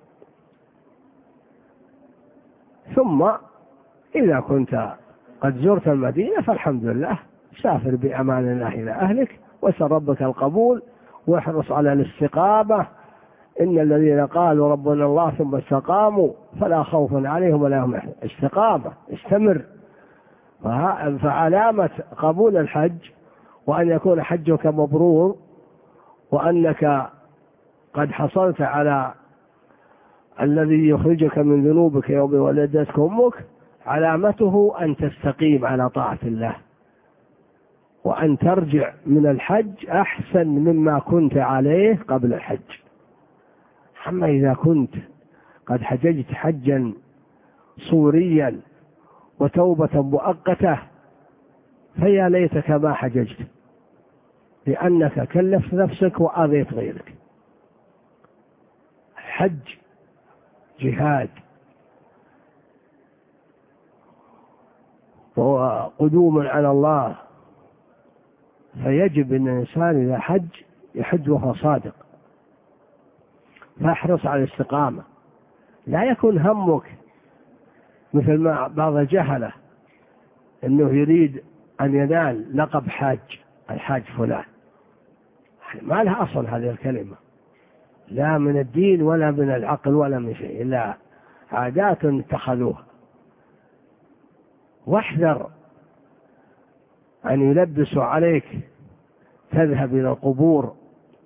Speaker 1: ثم إذا كنت قد زرت المدينة فالحمد لله، سافر بأمان الله إلى أهلك، واسأل ربك القبول، واحرص على الاستقامة. إن الذين قالوا ربنا الله ثم استقاموا فلا خوف عليهم ولا هم يحزنون. استقامة، استمر. فعلامة قبول الحج وأن يكون حجك مبرور وأنك قد حصلت على الذي يخرجك من ذنوبك يوم ولدتك أمك، علامته أن تستقيم على طاعة الله، وأن ترجع من الحج أحسن مما كنت عليه قبل الحج. أما إذا كنت قد حججت حجا صوريا وتوبة مؤقتة فيا ليتك ما حججت، لأنك كلفت نفسك وآذيت غيرك. حج جهاد وقدوم على الله، فيجب أن الإنسان إذا حج يحج وهو صادق، فاحرص على الاستقامة. لا يكون همك مثل ما بعض الجهلة أنه يريد أن ينال لقب حاج، الحاج فلان. ما لها أصل هذه الكلمة، لا من الدين ولا من العقل ولا من شيء، إلا عادات اتخذوها. واحذر أن يلبسوا عليك تذهب إلى القبور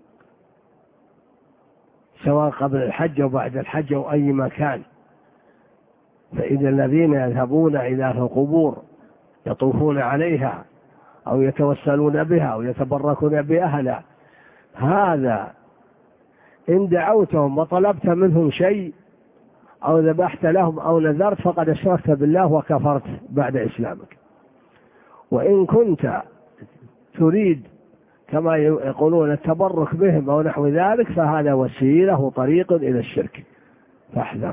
Speaker 1: سواء قبل الحج أو بعد الحج أو أي مكان. فإذا الذين يذهبون إلى القبور يطوفون عليها أو يتوسلون بها أو يتبركون بأهلها، هذا إن دعوتهم وطلبت منهم شيء أو ذبحت لهم أو نذرت فقد أشركت بالله وكفرت بعد إسلامك. وإن كنت تريد كما يقولون التبرك بهم أو نحو ذلك فهذا وسيلة وطريق إلى الشرك، فاحذر.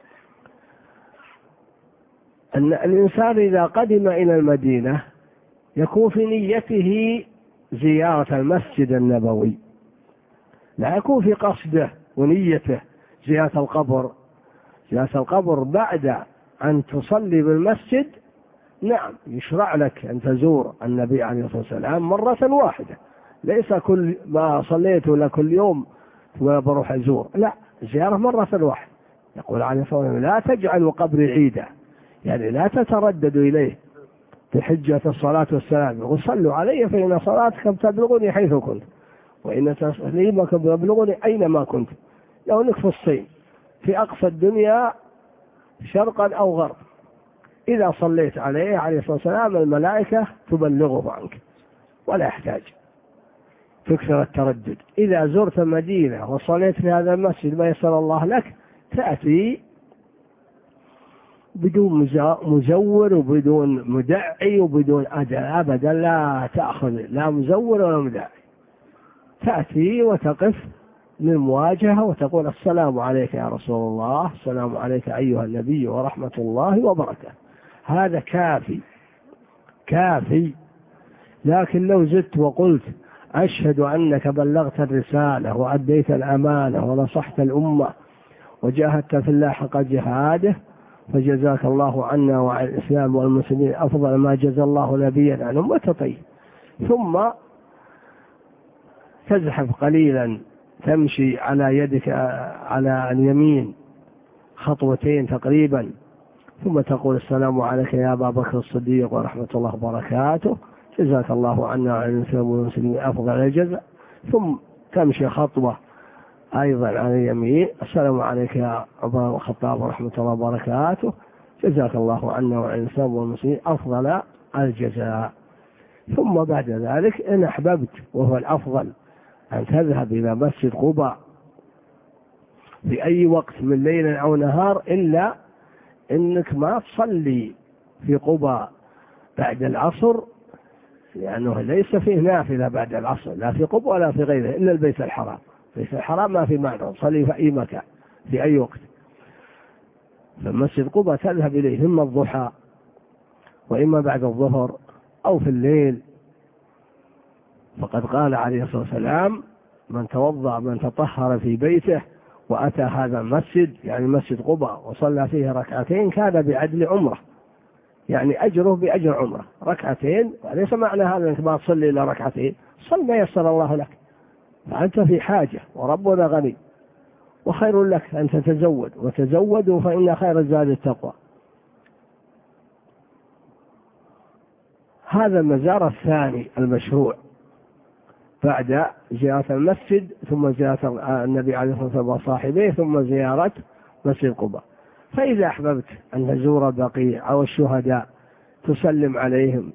Speaker 1: أن الإنسان إذا قدم إلى المدينة يكون في نيته زيارة المسجد النبوي، لا يكون في قصده ونيته زيارة القبر. زيارة القبر بعد أن تصلي بالمسجد، نعم يشرع لك أن تزور النبي عليه الصلاة والسلام مرة واحدة، ليس كل ما صليت ولا كل يوم بروح أزور، لا، زيارة مرة واحدة. يقول عليه الصلاة والسلام: لا تجعلوا قبري عيدا، يعني لا تترددوا إليه بحجة الصلاة والسلام، يقول: صلوا علي فإن صلاتكم تبلغني حيث كنت وإن تسليمكم يبلغني أينما كنت. لو أنك في الصين في أقصى الدنيا شرقا أو غرب، إذا صليت عليه عليه الصلاة والسلام الملائكة تبلغه عنك ولا يحتاج تكثر التردد. إذا زرت المدينة وصليت في هذا المسجد ما يسر الله لك، تأتي بدون مزور وبدون مدعي وبدون أجل أبدا، لا تأخذ لا مزور ولا مدعي، تأتي وتقف للمواجهة وتقول: السلام عليك يا رسول الله، السلام عليك أيها النبي ورحمة الله وبركاته. هذا كافي. لكن لو زدت وقلت: أشهد أنك بلغت الرسالة وأديت الأمانة ونصحت الأمة وجاهدت في الله حق جهاده، فجزاك الله عنا وعن الإسلام والمسلمين أفضل ما جزى الله نبيا عن أمته. ثم تزحف قليلا، تمشي على يدك على اليمين خطوتين تقريبا، ثم تقول: السلام عليك يا أبا بكر الصديق ورحمة الله وبركاته، جزاك الله عنا وعن الإسلام والمسلمين أفضل الجزاء. ثم تمشي خطوة أيضا على اليمين: السلام عليك يا عمر الخطاب ورحمة الله وبركاته، جزاك الله عنا وعن الإسلام والمسلمين أفضل الجزاء. ثم بعد ذلك إن أحببت، وهو الأفضل، أن تذهب إلى مسجد قباء في أي وقت من ليل أو نهار، إلا إنك ما تصلي في قباء بعد العصر، لأنه ليس فيه نافلة بعد العصر لا في قباء ولا في غيره إلا البيت الحرام. البيت الحرام ما في معنى، تصلي في أي مكان في أي وقت. فمسجد قباء تذهب إليه إما الضحى وإما بعد الظهر أو في الليل. فقد قال عليه الصلاة والسلام: من توضأ من تطهر في بيته وأتى هذا المسجد، يعني مسجد قباء، وصلى فيه ركعتين كان بعدل عمره، يعني أجره بأجر عمره. ركعتين، وليس معنى هذا أنك ما تصلي إلا ركعتين، صل ما يسر الله لك، فأنت في حاجة وربنا غني، وخير لك أن تتزود، وتزودوا فإن خير الزاد التقوى. هذا المزار الثاني المشروع بعد زيارة المسجد، ثم زيارة النبي عليه الصلاة والسلام وصاحبيه، ثم زيارة مسجد قباء. فإذا أحببت أن تزور البقيع أو الشهداء تسلم عليهم،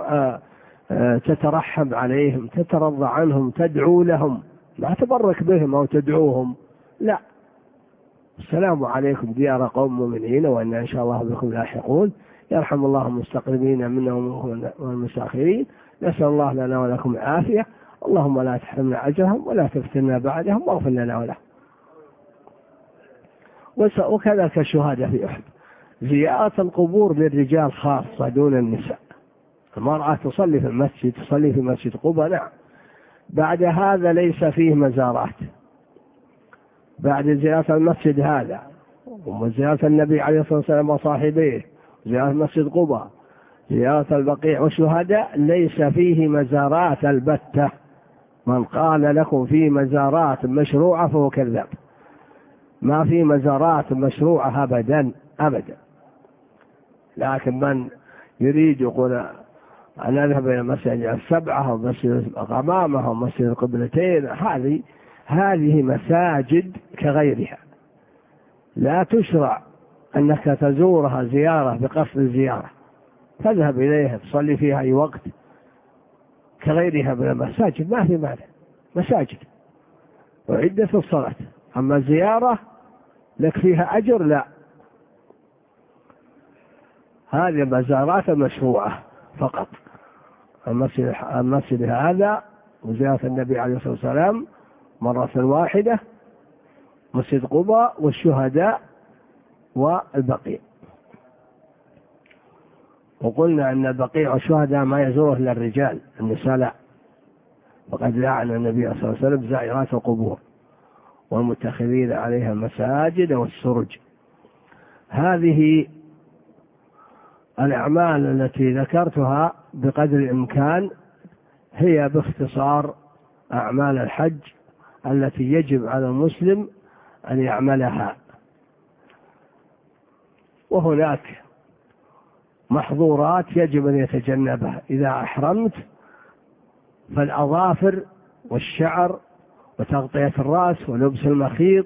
Speaker 1: تترحم عليهم، تترضى عنهم، تدعو لهم، لا تبرك بهم أو تدعوهم، لا، السلام عليكم ديار قوم مؤمنين وإن إن شاء الله بكم لاحقون، يرحم الله المستقدمين منا والمستأخرين، نسأل الله لنا ولكم العافية، اللهم لا تحرمنا أجرهم ولا تفتنا بعدهم واغفر لنا ولهم. وكذلك الشهادة في أحد. زيارة القبور للرجال خاصة دون النساء. المرأة تصلي في المسجد، تصلي في مسجد قباء، نعم، بعد هذا ليس فيه مزارات. بعد زيارة المسجد هذا وزيارة النبي عليه الصلاة والسلام وصاحبيه، زيارة مسجد قباء، زيارة البقيع والشهداء، ليس فيه مزارات البتة. من قال لكم في مزارات مشروعة فهو كذاب، ما في مزارات مشروعة أبدا أبدا. لكن من يريد يقول أنا أذهب إلى مسجد السبعة ومسجد الغمامة ومسجد القبلتين، هذه مساجد كغيرها، لا تشرع أنك تزورها زيارة بقصد الزيارة، تذهب إليها تصلي فيها أي وقت كغيرها من المساجد، ما في معنى، مساجد وعدة الصلاة. أما زيارة لك فيها أجر، لا، هذه مزارات مشروعة فقط. المسجد هذا وزيارة النبي عليه الصلاة والسلام مرة واحدة، مسجد قباء والشهداء والبقيع. وقلنا أن البقيع والشهداء ما يزوره إلا الرجال، النساء لا، وقد لعن النبي صلى الله عليه وسلم زائرات القبور والمتخذين عليها مساجد والسرج. هذه الأعمال التي ذكرتها بقدر الإمكان هي باختصار أعمال الحج التي يجب على المسلم أن يعملها. وهناك محظورات يجب أن يتجنبها إذا أحرمت، فالأظافر والشعر وتغطية الرأس ولبس المخيط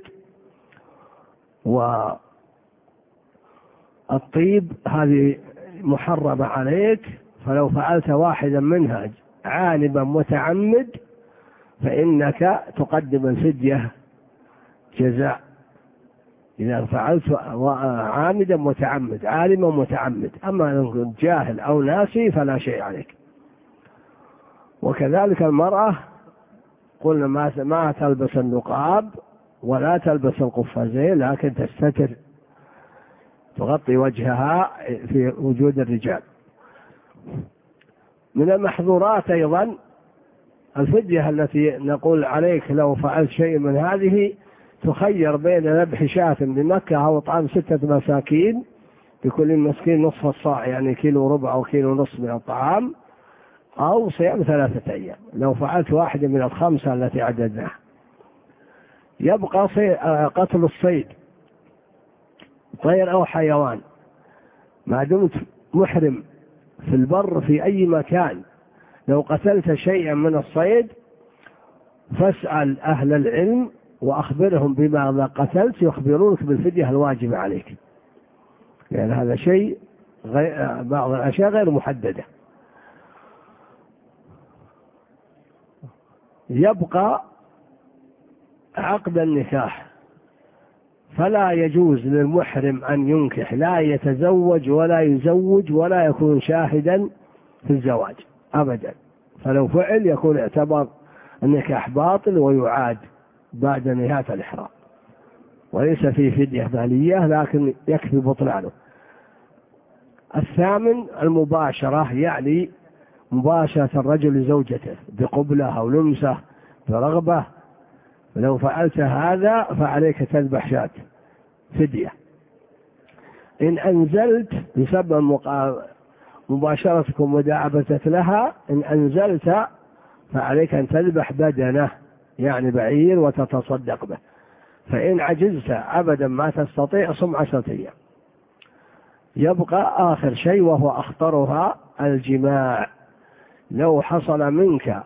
Speaker 1: والطيب، هذه محرمة عليك. فلو فعلت واحدا منها عالما متعمد فإنك تقدم الفدية جزاء. إذا فعلت عامدا متعمد، عالما متعمد، أما إن جاهل أو ناسي فلا شيء عليك. وكذلك المرأة قلنا ما تلبس النقاب ولا تلبس القفازين، لكن تستتر، تغطي وجهها في وجود الرجال. من المحظورات أيضا الفدية التي نقول عليك لو فعلت شيء من هذه تخير بين ذبح شاة بمكة أو إطعام 6 مساكين، بكل مسكين نصف الصاع، يعني كيلو ربع أو كيلو نصف من الطعام، أو صيام 3 أيام لو فعلت واحدة من ال5 التي عددناها. يبقى قتل الصيد، طير أو حيوان، ما دمت محرم في البر في أي مكان، لو قتلت شيئا من الصيد فاسأل أهل العلم وأخبرهم بما قتلت، يخبرونك بالفدية الواجبة عليك، لأن هذا شيء بعض الأشياء غير محددة. يبقى عقد النكاح، فلا يجوز للمحرم أن ينكح، لا يتزوج ولا يزوج ولا يكون شاهدا في الزواج أبدا، فلو فعل يكون اعتبر النكاح باطل ويعاد بعد نهاية الإحرام، وليس فيه فدية مالية لكن يكفي بطلانه. الثامن المباشرة، يعني مباشرة الرجل لزوجته بقبلة أو لمسة برغبة، لو فعلت هذا فعليك تذبح شاة فدية. إن أنزلت بسبب مباشرتكم وداعبتك لها، إن أنزلت فعليك أن تذبح بدنه يعني بعير وتتصدق به، فإن عجزت أبدا ما تستطيع صم 10 أيام. يبقى آخر شيء وهو أخطرها الجماع. لو حصل منك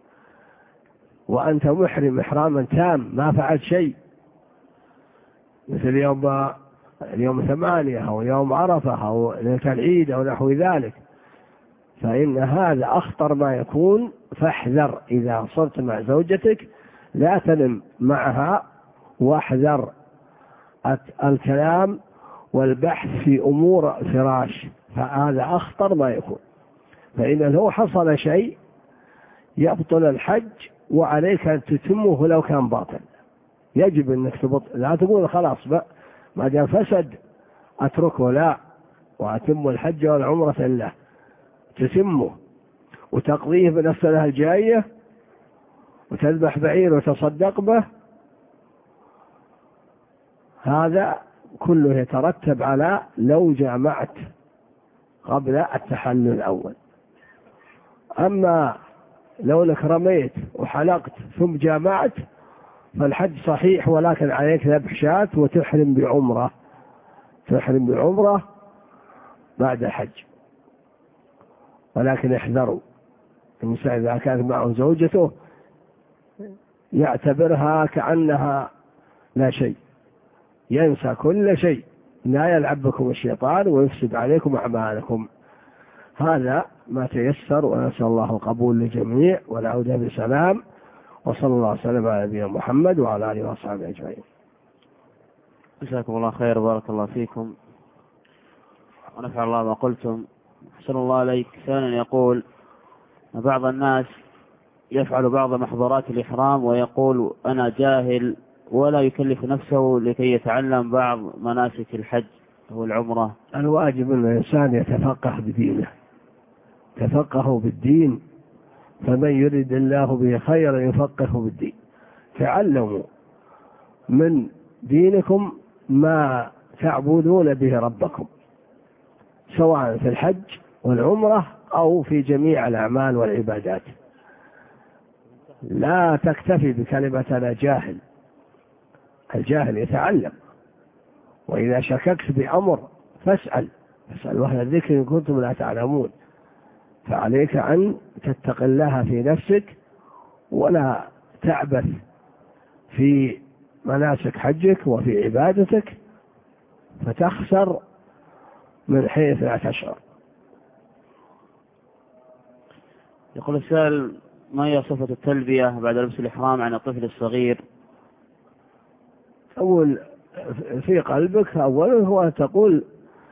Speaker 1: وأنت محرم إحراما تام ما فعلت شيء، مثل يوم 8 أو يوم عرفة أو ليلة العيد أو نحو ذلك، فإن هذا أخطر ما يكون، فاحذر إذا صرت مع زوجتك لا تنم معها، واحذر الكلام والبحث في أمور فراش، فهذا أخطر ما يكون، فإن لو حصل شيء يبطل الحج وعليك أن تتمه لو كان باطل. يجب أنك تبطل، لا تقول خلاص بقى ما دام فسد أتركه، لا، وأتم الحج والعمرة لله، تتمه وتقضيه بنفسها الجاية وتذبح بعير وتصدق به، هذا كله يترتب على لو جامعت قبل التحلل الأول. أما لو لك رميت وحلقت ثم جامعت فالحج صحيح، ولكن عليك ذبح شاة وتحرم بعمرة، تحرم بعمرة بعد الحج. ولكن احذروا الإنسان إذا كانت معه زوجته يعتبرها كأنها لا شيء، ينسى كل شيء، لا يلعب بكم الشيطان ويفسد عليكم أعمالكم. هذا ما تيسر، ونسأل الله القبول للجميع والعودة بسلام، وصلى الله وسلم على نبينا محمد وعلى آله وصحبه أجمعين.
Speaker 2: جزاكم الله خير، بارك الله فيكم ونفع الله ما قلتم. أحسن الله عليك. ثانيا يقول بعض الناس يفعل بعض محظورات الإحرام ويقول أنا جاهل، ولا يكلف نفسه لكي يتعلم بعض مناسك الحج والعمرة.
Speaker 1: الواجب أن الإنسان يتفقه بدينه، تفقهوا بالدين، فمن يرد الله به خيرا يفقهه بالدين. تعلموا من دينكم ما تعبدون به ربكم، سواء في الحج والعمرة أو في جميع الأعمال والعبادات. لا تكتفي بكلمة أنا جاهل، الجاهل يتعلم، وإذا شككت بأمر فاسأل وأهل الذكر إن كنتم لا تعلمون. فعليك أن تتق الله في نفسك ولا تعبث في مناسك حجك وفي عبادتك فتخسر من حيث لا تشعر.
Speaker 2: يقول السائل ما هي صفة التلبية بعد لبس الإحرام عن الطفل الصغير؟
Speaker 1: أول في قلبك أولا هو تقول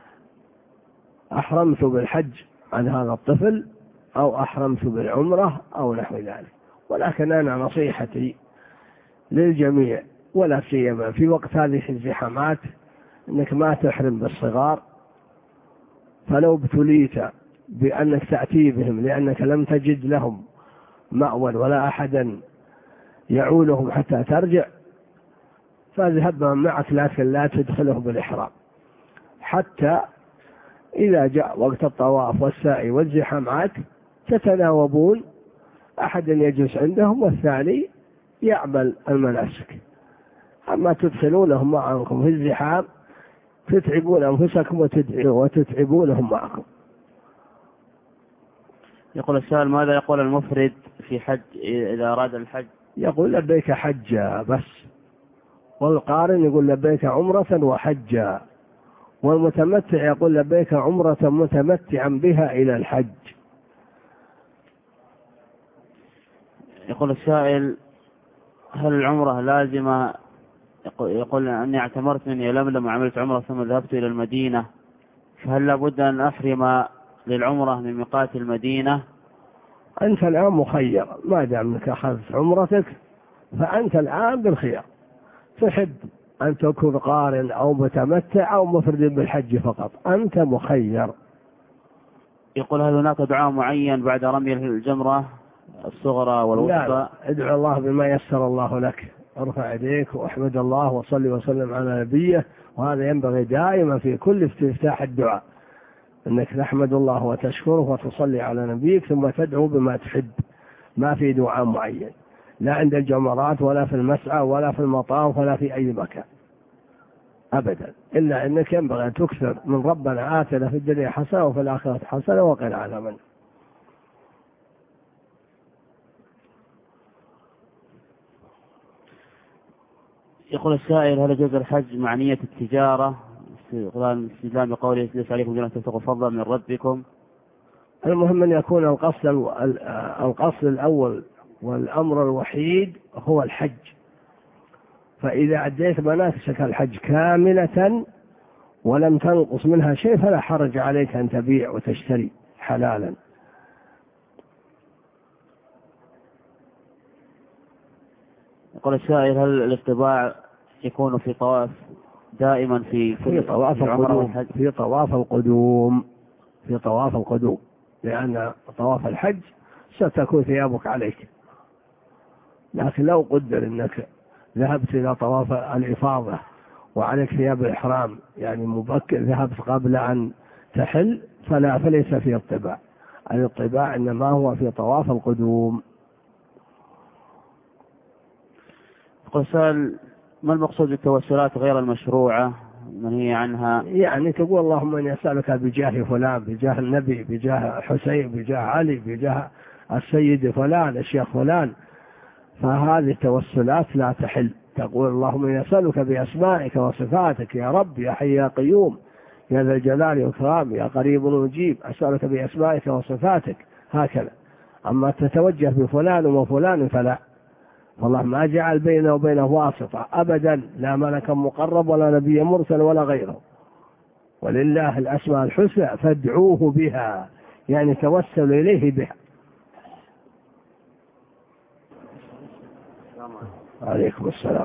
Speaker 1: أحرمت بالحج عن هذا الطفل أو أحرمت بالعمرة أو نحو ذلك. ولكن أنا نصيحتي للجميع ولا سيما في وقت هذه الزحامات أنك ما تحرم بالصغار، فلو ابتليت بأنك تأتي بهم لأنك لم تجد لهم مأوى ولا أحدا يعولهم حتى ترجع فاذهب معك، لكن لا تدخلهم بالإحرام حتى إذا جاء وقت الطواف والسعي والزحامات تتناوبون، أحد يجلس عندهم والثاني يعمل المناسك. أما تدخلونهم معكم في الزحام تتعبون أنفسكم وتتعبونهم معكم.
Speaker 2: يقول السائل ماذا يقول المفرد في حج إذا أراد الحج؟
Speaker 1: يقول لبيك حجا بس، والقارن يقول لبيك عمرة وحجا، والمتمتع يقول لبيك عمرة متمتعا بها إلى الحج.
Speaker 2: يقول السائل: هل العمرة لازمة؟ يقول أني اعتمرت من يلملم وعملت عمرة ثم ذهبت إلى المدينة، فهل لابد أن أحرم للعمرة من ميقات المدينة؟
Speaker 1: أنت الآن مخير، ما دام أنك أخذت عمرتك فأنت الآن بالخيار، تحب أن تكون قارن أو متمتع أو مفرد بالحج فقط، أنت مخير.
Speaker 2: يقول: هل هناك دعاء معين بعد رمي الجمرة الصغرى والوسطى؟
Speaker 1: لا، ادعو الله بما يسر الله لك، ارفع يديك واحمد الله وصلي وسلم على نبيه، وهذا ينبغي دائما في كل استفتاح الدعاء، انك تحمد الله وتشكره وتصلي على نبيك ثم تدعو بما تحب، ما في دعاء معين، لا عند الجمرات ولا في المسعى ولا في المطاف ولا في أي مكان أبدا، إلا أنك ينبغي أن تكثر من ربنا آتنا في الدنيا حسنة وفي الآخرة حسنة وقنا عذاب النار.
Speaker 2: يقول السائل: هل يجوز الحج مع نية التجارة استدلال بقوله ليس عليكم جناح تبتغوا فضلا من ربكم؟
Speaker 1: المهم أن يكون القصد الأول والأمر الوحيد هو الحج، فإذا أديت مناسك الحج كاملة ولم تنقص منها شيء فلا حرج عليك أن تبيع وتشتري حلالا.
Speaker 2: يقول السائل: هل الاطباع يكون في طواف دائما في
Speaker 1: طواف القدوم؟ في طواف القدوم، لأن طواف الحج ستكون ثيابك عليك، لكن لو قدر أنك ذهبت إلى طواف الإفاضة وعليك ثياب الإحرام يعني مبكر، ذهبت قبل أن تحل فليس في اطباع، الاطباع إنما هو في طواف القدوم.
Speaker 2: يقول السائل: ما المقصود بالتوسلات غير المشروعة منهي عنها؟
Speaker 1: يعني تقول اللهم إني أسألك بجاه فلان، بجاه النبي، بجاه حسين، بجاه علي، بجاه السيد فلان، الشيخ فلان، فهذه التوسلات لا تحل. تقول اللهم إني أسألك بأسمائك وصفاتك يا رب يا حي يا قيوم يا ذا الجلال والإكرام يا قريب مجيب، أسألك بأسمائك وصفاتك، هكذا. أما تتوجه بفلان وفلان فلا، والله ما جعل بينه وبينه واسطة أبدا، لا ملك مقرب ولا نبي مرسل ولا غيره، ولله الأسماء الحسنى فادعوه بها، يعني توسل إليه بها. عليكم السلام.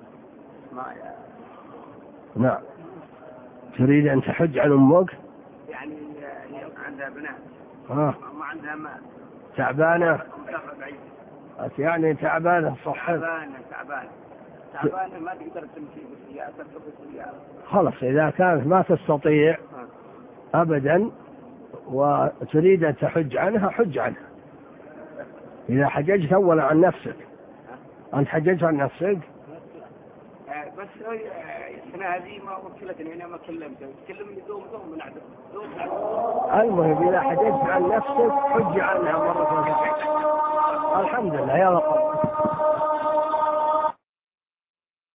Speaker 1: نعم. تريد أن تحج عن أمك؟
Speaker 3: يعني عندها بنات ما عندها مال،
Speaker 1: تعبانة يعني تعبانة صحة،
Speaker 3: تعبانة ما تقدر تمشي بالسيارة، تركب السيارة.
Speaker 1: خلاص إذا كانت ما تستطيع أبدا وتريد أن تحج عنها حج عنها. إذا حججت أولا عن نفسك، أنت حججت عن نفسك
Speaker 3: بس السنة هذه ما وكلتني، أنا ما كلمته، تكلمني دوم من عدد دوم.
Speaker 1: المهم إذا حججت عن نفسك حج عنها مرة ثانية. الحمد لله يا رب.